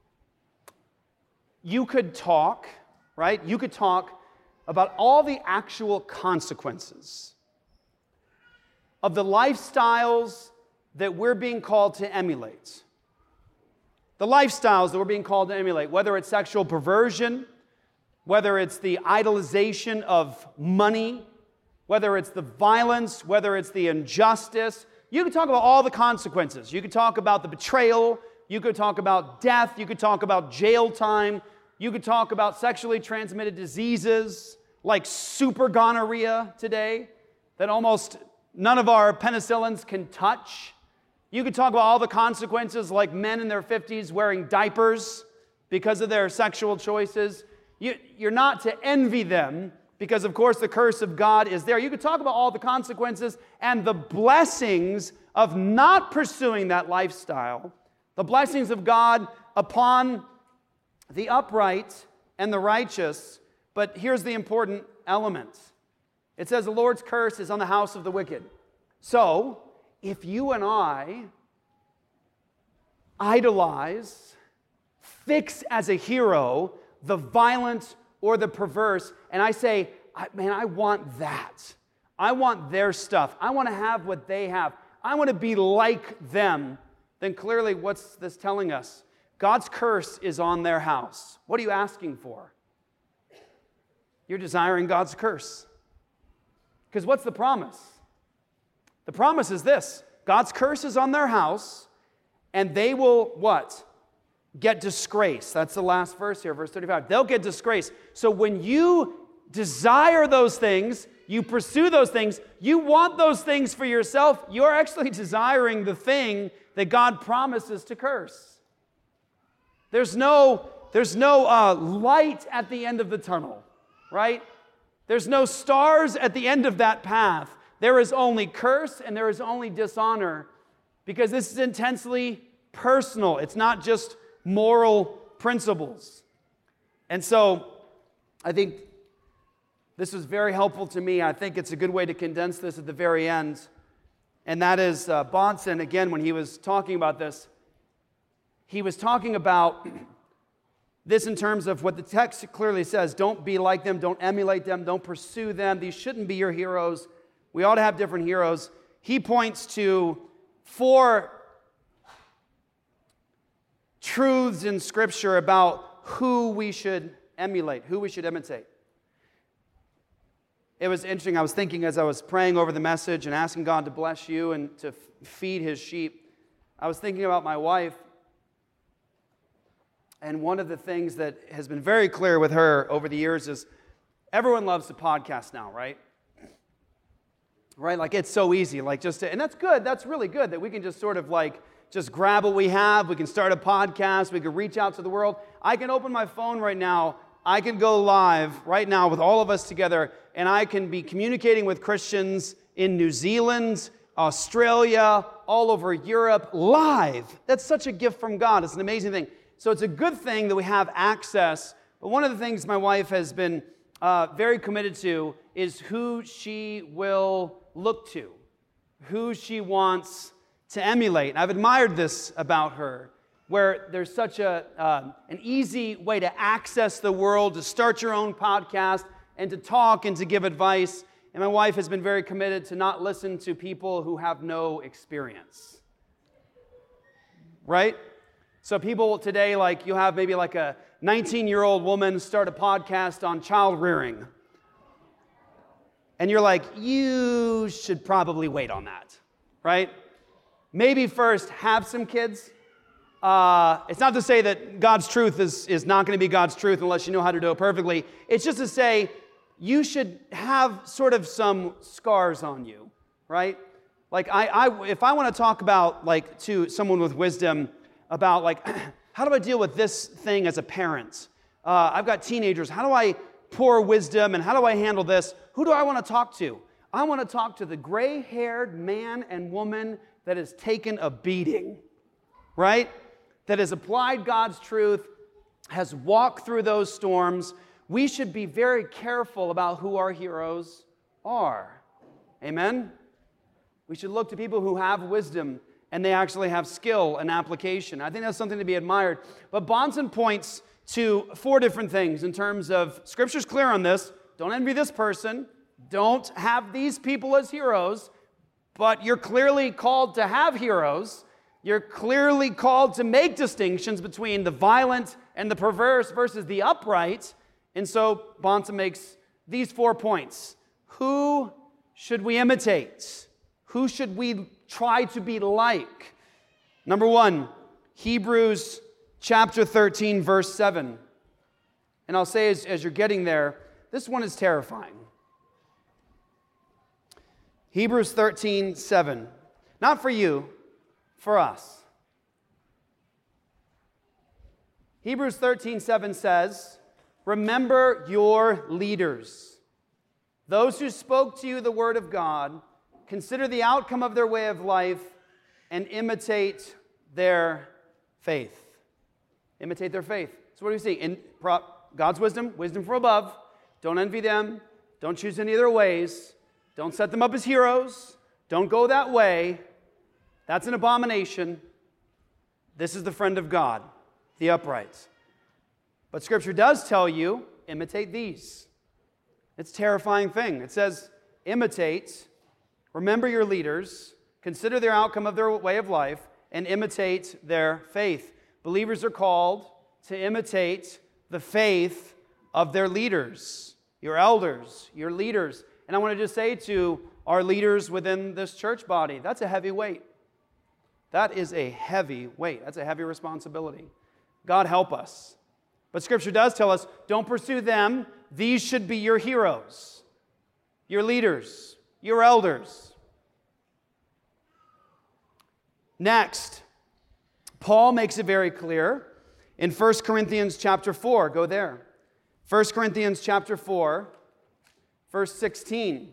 S1: You could talk, right? You could talk about all the actual consequences of the lifestyles that we're being called to emulate. The lifestyles that we're being called to emulate, whether it's sexual perversion, whether it's the idolization of money, whether it's the violence, whether it's the injustice. You could talk about all the consequences. You could talk about the betrayal. You could talk about death. You could talk about jail time. You could talk about sexually transmitted diseases like super gonorrhea today that almost none of our penicillins can touch. You could talk about all the consequences like men in their 50s wearing diapers because of their sexual choices. You're not to envy them, because, of course, the curse of God is there. You could talk about all the consequences and the blessings of not pursuing that lifestyle, the blessings of God upon the upright and the righteous. But here's the important element. It says the Lord's curse is on the house of the wicked. So, if you and I idolize, fix as a hero the violent or the perverse, and I say, man, I want that. I want their stuff. I want to have what they have. I want to be like them. Then clearly, what's this telling us? God's curse is on their house. What are you asking for? You're desiring God's curse. Because what's the promise? The promise is this. God's curse is on their house, and they will, what? Get disgrace. That's the last verse here, verse 35. They'll get disgrace. So when you desire those things, you pursue those things, you want those things for yourself, you're actually desiring the thing that God promises to curse. There's no light at the end of the tunnel, right? There's no stars at the end of that path. There is only curse and there is only dishonor, because this is intensely personal. It's not just moral principles. And so I think this was very helpful to me. I think it's a good way to condense this at the very end. And that is Bahnsen, again, when he was talking about this, he was talking about this in terms of what the text clearly says. Don't be like them. Don't emulate them. Don't pursue them. These shouldn't be your heroes. We ought to have different heroes. He points to 4 truths in Scripture about who we should emulate, who we should imitate. It was interesting. I was thinking as I was praying over the message and asking God to bless you and to feed His sheep, I was thinking about my wife. And one of the things that has been very clear with her over the years is everyone loves to podcast now, right? Right? Like, it's so easy. Like, and that's good. That's really good that we can just sort of like just grab what we have. We can start a podcast. We can reach out to the world. I can open my phone right now. I can go live right now with all of us together, and I can be communicating with Christians in New Zealand, Australia, all over Europe, live. That's such a gift from God. It's an amazing thing. So it's a good thing that we have access. But one of the things my wife has been very committed to is who she will look to, who she wants to emulate. And I've admired this about her, where there's such an easy way to access the world, to start your own podcast, and to talk and to give advice. And my wife has been very committed to not listen to people who have no experience. Right? So people today, like, you have maybe like a 19-year-old woman start a podcast on child rearing. And you're like, you should probably wait on that, right? Maybe first have some kids. It's not to say that God's truth is not going to be God's truth unless you know how to do it perfectly. It's just to say you should have sort of some scars on you, right? Like, if I want to talk about, like, to someone with wisdom about, like, how do I deal with this thing as a parent? I've got teenagers. How do I pour wisdom, and how do I handle this? Who do I want to talk to? I want to talk to the gray-haired man and woman that has taken a beating, right? That has applied God's truth, has walked through those storms. We should be very careful about who our heroes are. Amen? We should look to people who have wisdom and they actually have skill and application. I think that's something to be admired. But Bahnsen points to 4 different things in terms of, Scripture's clear on this. Don't envy this person. Don't have these people as heroes. But you're clearly called to have heroes. You're clearly called to make distinctions between the violent and the perverse versus the upright. And so Bahnsen makes these 4 points. Who should we imitate? Who should we try to be like? Number 1, Hebrews chapter 13, verse 7. And I'll say as you're getting there, this one is terrifying. Hebrews 13, 7. Not for you, for us. Hebrews 13, 7 says, remember your leaders Those who spoke to you the word of God, consider the outcome of their way of life and imitate their faith. Imitate their faith. So what do we see? In God's wisdom, wisdom from above. Don't envy them. Don't choose any of their ways. Don't set them up as heroes. Don't go that way. That's an abomination. This is the friend of God, the upright. But Scripture does tell you, imitate these. It's a terrifying thing. It says, imitate, remember your leaders, consider their outcome of their way of life, and imitate their faith. Believers are called to imitate the faith of their leaders, your elders, your leaders. And I want to just say to our leaders within this church body, that's a heavy weight. That is a heavy weight. That's a heavy responsibility. God help us. But Scripture does tell us, don't pursue them. These should be your heroes, your leaders, your elders. Next, Paul makes it very clear in 1 Corinthians chapter 4. Go there. 1 Corinthians chapter 4, verse 16.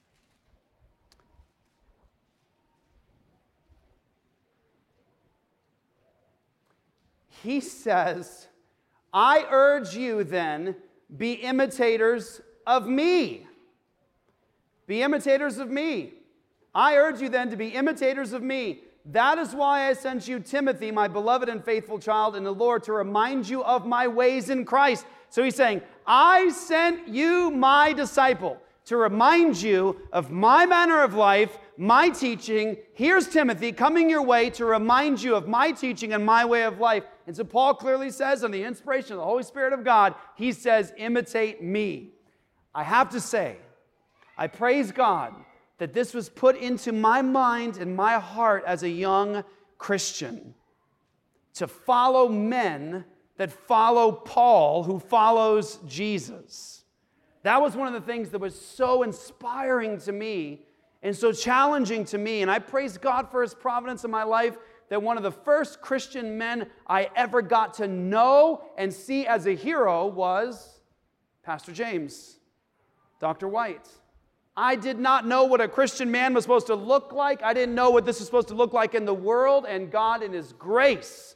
S1: He says, I urge you then, be imitators of me. Be imitators of me. I urge you then to be imitators of me. That is why I sent you Timothy, my beloved and faithful child in the Lord, to remind you of my ways in Christ. So he's saying, I sent you, my disciple, to remind you of my manner of life, my teaching. Here's Timothy coming your way to remind you of my teaching and my way of life. And so Paul clearly says, on the inspiration of the Holy Spirit of God, he says, imitate me. I have to say, I praise God that this was put into my mind and my heart as a young Christian, to follow men that follow Paul, who follows Jesus. That was one of the things that was so inspiring to me and so challenging to me. And I praise God for His providence in my life, that one of the first Christian men I ever got to know and see as a hero was Pastor James, Dr. White. I did not know what a Christian man was supposed to look like. I didn't know what this was supposed to look like in the world. And God, in His grace,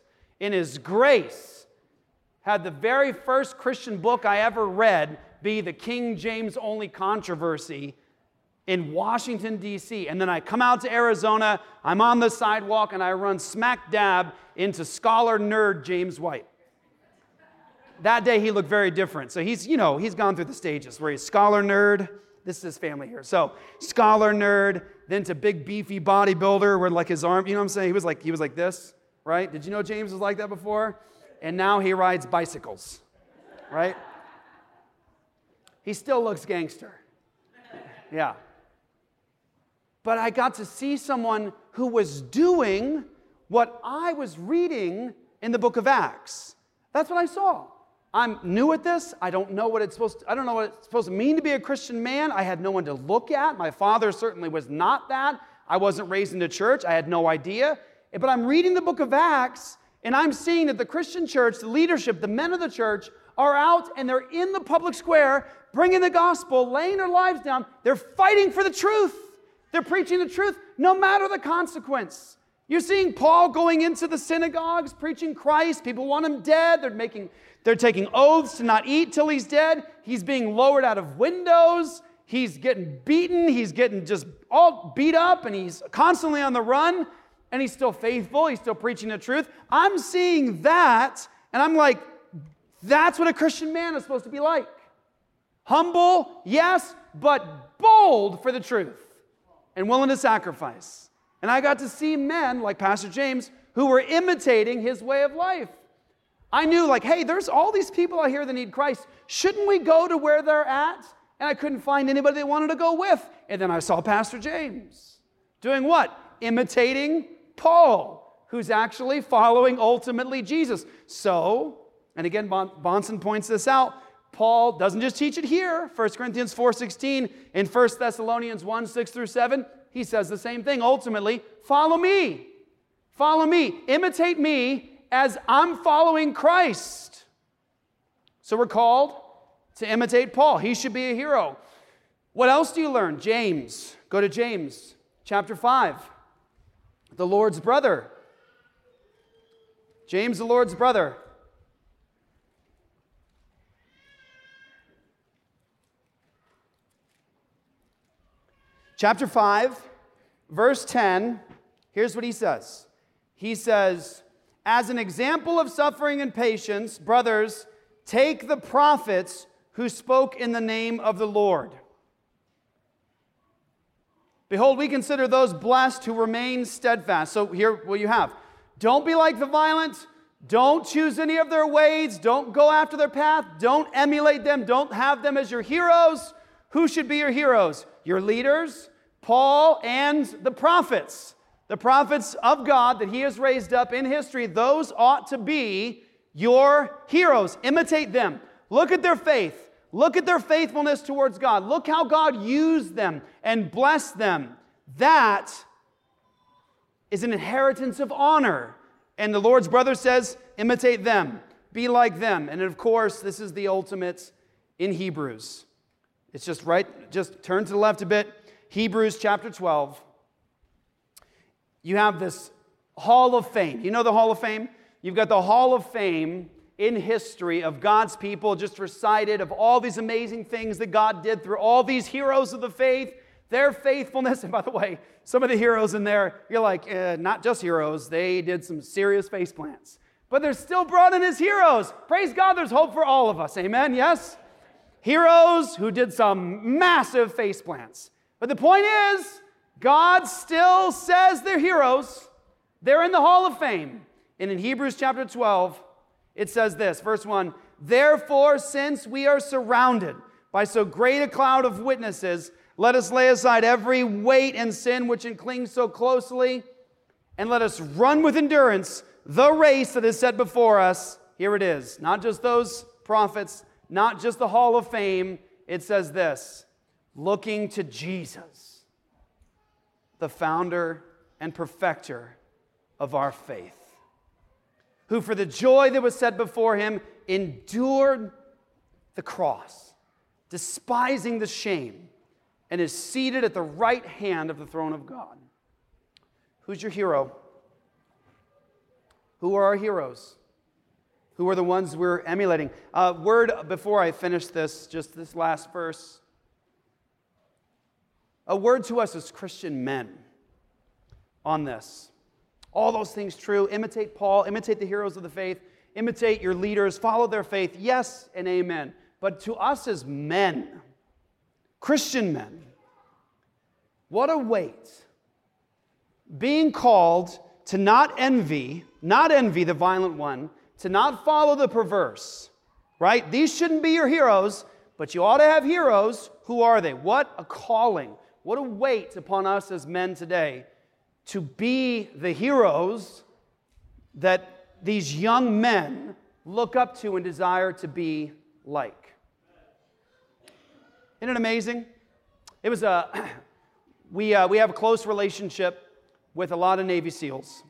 S1: had the very first Christian book I ever read be the King James Only Controversy in Washington, D.C. And then I come out to Arizona, I'm on the sidewalk, and I run smack dab into scholar nerd James White. That day he looked very different. So he's gone through the stages where he's scholar nerd. This is his family here. So scholar nerd, then to big beefy bodybuilder where like his arm, you know what I'm saying? He was like this, right? Did you know James was like that before? And now he rides bicycles, right? He still looks gangster. Yeah. But I got to see someone who was doing what I was reading in the book of Acts. That's what I saw. I'm new at this. I don't know what it's supposed to mean to be a Christian man. I had no one to look at. My father certainly was not that. I wasn't raised in the church. I had no idea. But I'm reading the book of Acts, and I'm seeing that the Christian church, the leadership, the men of the church are out and they're in the public square bringing the gospel, laying their lives down. They're fighting for the truth. They're preaching the truth no matter the consequence. You're seeing Paul going into the synagogues, preaching Christ. People want him dead. They're taking oaths to not eat till he's dead. He's being lowered out of windows. He's getting beaten. He's getting just all beat up, and he's constantly on the run, and he's still faithful. He's still preaching the truth. I'm seeing that, and I'm like, that's what a Christian man is supposed to be like. Humble, yes, but bold for the truth and willing to sacrifice. And I got to see men like Pastor James who were imitating his way of life. I knew, like, hey, there's all these people out here that need Christ. Shouldn't we go to where they're at? And I couldn't find anybody they wanted to go with. And then I saw Pastor James doing what? Imitating Paul, who's actually following ultimately Jesus. So, and again, Bonson points this out, Paul doesn't just teach it here, 1 Corinthians 4:16, in 1 Thessalonians 1:6-7, he says the same thing. Ultimately, follow me. Follow me. Imitate me as I'm following Christ. So we're called to imitate Paul. He should be a hero. What else do you learn? James. Go to James chapter 5. The Lord's brother. James, the Lord's brother. Chapter 5, verse 10, here's what he says. He says, as an example of suffering and patience, brothers, take the prophets who spoke in the name of the Lord. Behold, we consider those blessed who remain steadfast. So here, what you have. Don't be like the violent. Don't choose any of their ways. Don't go after their path. Don't emulate them. Don't have them as your heroes. Who should be your heroes? Your leaders, Paul, and the prophets of God that he has raised up in history. Those ought to be your heroes. Imitate them. Look at their faith. Look at their faithfulness towards God. Look how God used them and blessed them. That is an inheritance of honor. And the Lord's brother says, imitate them. Be like them. And of course, this is the ultimate in Hebrews. It's just right, just turn to the left a bit. Hebrews chapter 12. You have this Hall of Fame. You know the Hall of Fame? You've got the Hall of Fame in history of God's people, just recited of all these amazing things that God did through all these heroes of the faith, their faithfulness. And by the way, some of the heroes in there, you're like, not just heroes, they did some serious face plants. But they're still brought in as heroes. Praise God, there's hope for all of us. Amen? Yes? Heroes who did some massive face plants. But the point is, God still says they're heroes. They're in the Hall of Fame. And in Hebrews chapter 12, it says this, verse 1, therefore, since we are surrounded by so great a cloud of witnesses, let us lay aside every weight and sin which clings so closely, and let us run with endurance the race that is set before us. Here it is, not just those prophets, not just the Hall of Fame. It says this, looking to Jesus, the founder and perfecter of our faith, who for the joy that was set before him endured the cross, despising the shame, and is seated at the right hand of the throne of God. Who's your hero? Who are our heroes? Who are the ones we're emulating? Word before I finish this, just this last verse. A word to us as Christian men on this. All those things true. Imitate Paul, imitate the heroes of the faith, imitate your leaders, follow their faith. Yes and amen. But to us as men, Christian men, what a weight. Being called to not envy the violent one, to not follow the perverse, right? These shouldn't be your heroes, but you ought to have heroes. Who are they? What a calling. What a weight upon us as men today to be the heroes that these young men look up to and desire to be like. Isn't it amazing? It was we have a close relationship with a lot of Navy SEALs.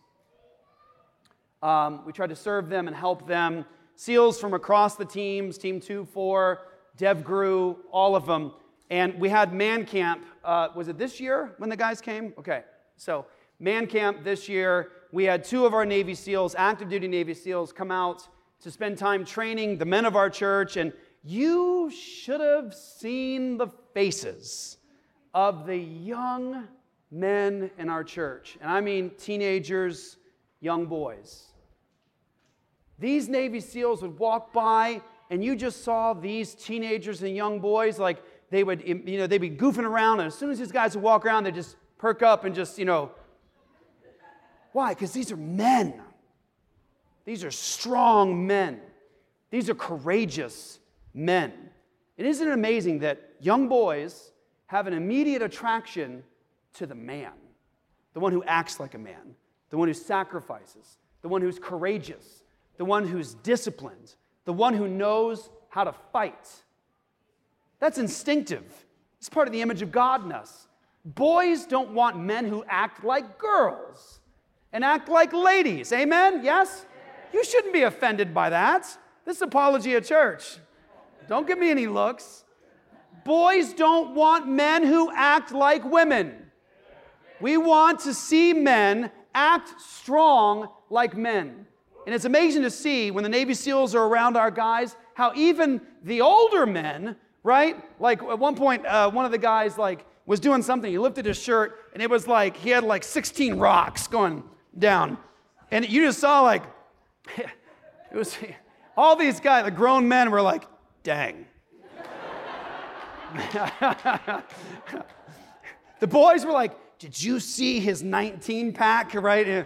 S1: We try to serve them and help them. SEALs from across the teams, Team 2, 4, DevGru, all of them. And we had Man Camp. Was it this year when the guys came? Okay, so Man Camp this year, we had 2 of our Navy SEALs, active duty Navy SEAls, come out to spend time training the men of our church. And you should have seen the faces of the young men in our church. And I mean teenagers, young boys. These Navy SEAls would walk by, and you just saw these teenagers and young boys, like they would, they'd be goofing around, and as soon as these guys would walk around, they'd just perk up and just, Why? Because these are men. These are strong men. These are courageous men. And isn't it amazing that young boys have an immediate attraction to the man, the one who acts like a man, the one who sacrifices, the one who's courageous, the one who's disciplined, the one who knows how to fight. That's instinctive. It's part of the image of God in us. Boys don't want men who act like girls and act like ladies. Amen? Yes? You shouldn't be offended by that. This is Apologia Church. Don't give me any looks. Boys don't want men who act like women. We want to see men act strong like men. And it's amazing to see when the Navy SEALs are around our guys, how even the older men, right? Like at one point, one of the guys was doing something. He lifted his shirt, and it was like he had 16 rocks going down. And you just saw it was all these guys, the grown men were like, dang. The boys were like, did you see his 19 pack, right?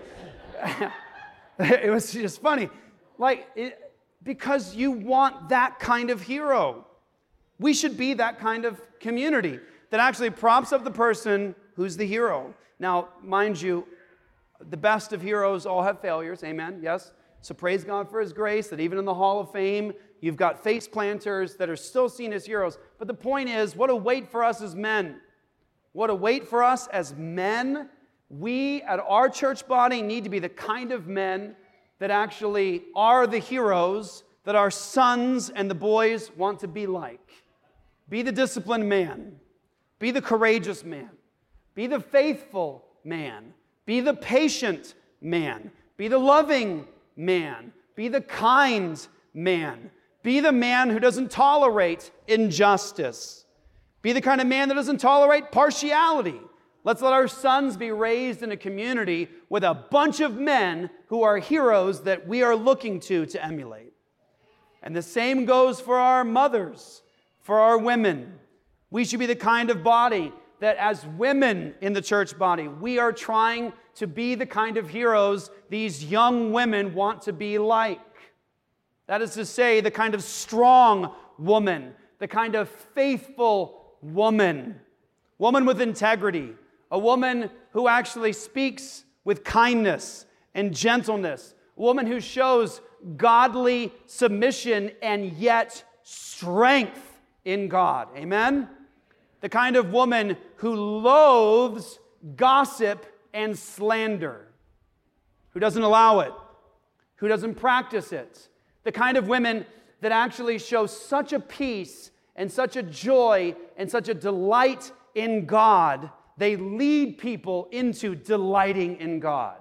S1: It was just funny. Because you want that kind of hero. We should be that kind of community that actually props up the person who's the hero. Now, mind you, the best of heroes all have failures, amen, yes? So praise God for His grace that even in the Hall of Fame, you've got face planters that are still seen as heroes. But the point is, what a weight for us as men. What a weight for us as men. We at our church body need to be the kind of men that actually are the heroes that our sons and the boys want to be like. Be the disciplined man. Be the courageous man. Be the faithful man. Be the patient man. Be the loving man. Be the kind man. Be the man who doesn't tolerate injustice. Be the kind of man that doesn't tolerate partiality. Let's let our sons be raised in a community with a bunch of men who are heroes that we are looking to emulate. And the same goes for our mothers, for our women. We should be the kind of body that as women in the church body, we are trying to be the kind of heroes these young women want to be like. That is to say, the kind of strong woman, the kind of faithful woman with integrity, a woman who actually speaks with kindness and gentleness, a woman who shows godly submission and yet strength in God. Amen? The kind of woman who loathes gossip and slander, who doesn't allow it, who doesn't practice it. The kind of women that actually show such a peace and such a joy and such a delight in God, they lead people into delighting in God.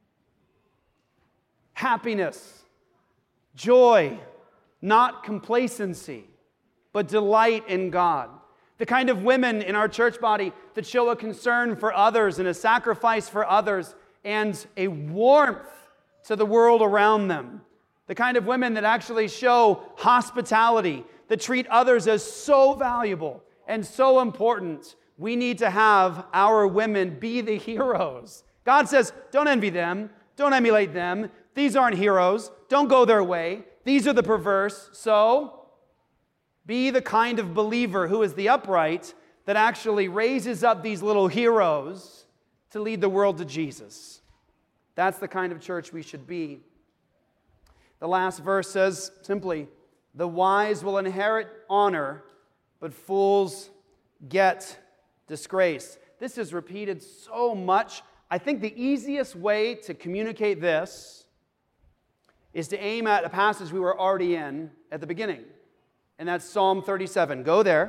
S1: Happiness, joy, not complacency, but delight in God. The kind of women in our church body that show a concern for others and a sacrifice for others and a warmth to the world around them. The kind of women that actually show hospitality, that treat others as so valuable and so important. We need to have our women be the heroes. God says, don't envy them. Don't emulate them. These aren't heroes. Don't go their way. These are the perverse. So be the kind of believer who is the upright that actually raises up these little heroes to lead the world to Jesus. That's the kind of church we should be. The last verse says simply, the wise will inherit honor, but fools get disgrace. This is repeated so much. I think the easiest way to communicate this is to aim at a passage we were already in at the beginning. And that's Psalm 37. Go there.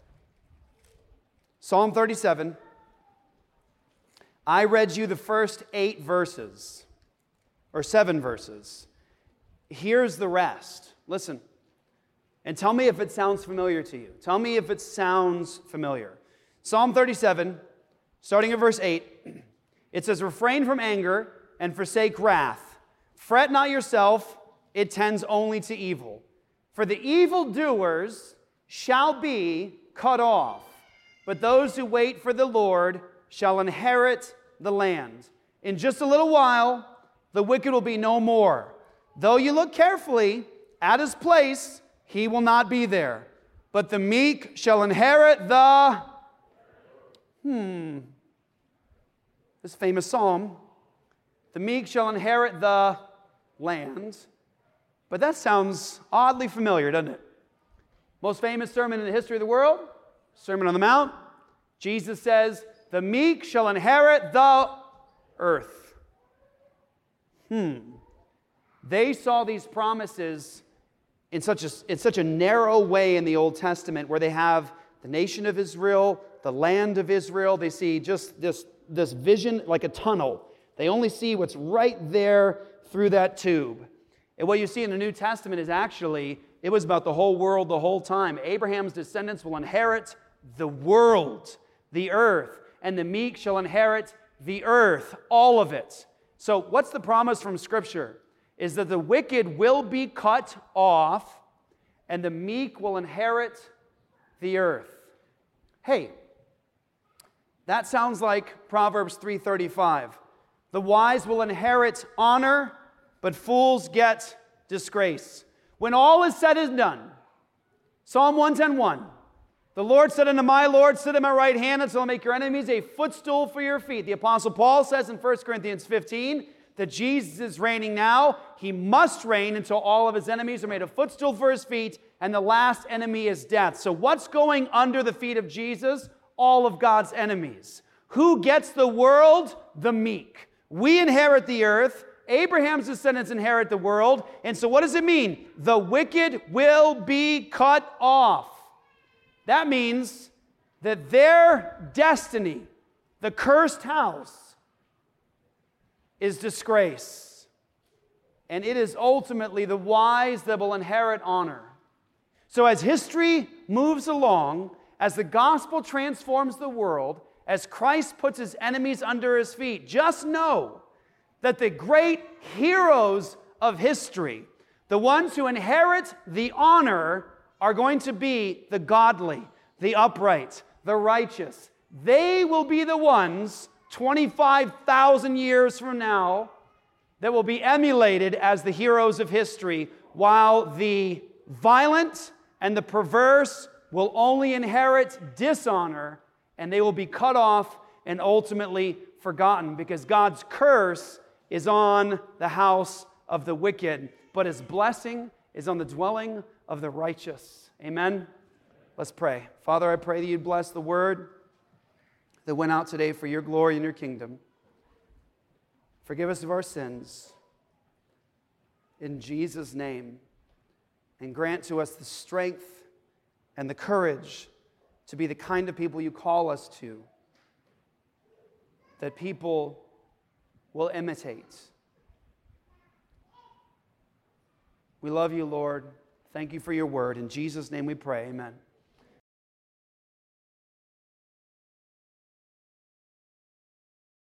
S1: Psalm 37. I read you the first 8 verses, or 7 verses. Here's the rest. Listen. And tell me if it sounds familiar to you. Tell me if it sounds familiar. Psalm 37, starting at verse 8. It says, refrain from anger and forsake wrath. Fret not yourself, it tends only to evil. For the evildoers shall be cut off, but those who wait for the Lord shall inherit the land. In just a little while, the wicked will be no more. Though you look carefully at his place, he will not be there. But the meek shall inherit the... This famous psalm. The meek shall inherit the land. But that sounds oddly familiar, doesn't it? Most famous sermon in the history of the world, Sermon on the Mount. Jesus says, the meek shall inherit the earth. They saw these promises in such a narrow way in the Old Testament, where they have the nation of Israel, the land of Israel. They see just this vision like a tunnel. They only see what's right there through that tube. And what you see in the New Testament is actually, it was about the whole world the whole time. Abraham's descendants will inherit the world, the earth, and the meek shall inherit the earth, all of it. So what's the promise from Scripture? Is that the wicked will be cut off and the meek will inherit the earth. Hey, that sounds like Proverbs 3:35. The wise will inherit honor, but fools get disgrace. When all is said and done, Psalm 110:1, the Lord said unto my Lord, sit at my right hand until I make your enemies a footstool for your feet. The Apostle Paul says in 1 Corinthians 15 that Jesus is reigning now. He must reign until all of his enemies are made a footstool for his feet, and the last enemy is death. So what's going under the feet of Jesus? All of God's enemies. Who gets the world? The meek. We inherit the earth. Abraham's descendants inherit the world. And so what does it mean? The wicked will be cut off. That means that their destiny, the cursed house, is disgrace. And it is ultimately the wise that will inherit honor. So as history moves along, as the gospel transforms the world, as Christ puts his enemies under his feet, just know that the great heroes of history, the ones who inherit the honor, are going to be the godly, the upright, the righteous. They will be the ones 25,000 years from now that will be emulated as the heroes of history, while the violent and the perverse will only inherit dishonor, and they will be cut off and ultimately forgotten, because God's curse is on the house of the wicked, but his blessing is on the dwelling of the righteous. Amen? Let's pray. Father, I pray that you'd bless the word that went out today for your glory and your kingdom. Forgive us of our sins in Jesus' name, and grant to us the strength and the courage to be the kind of people you call us to, that people will imitate. We love you, Lord. Thank you for your word. In Jesus' name we pray. Amen.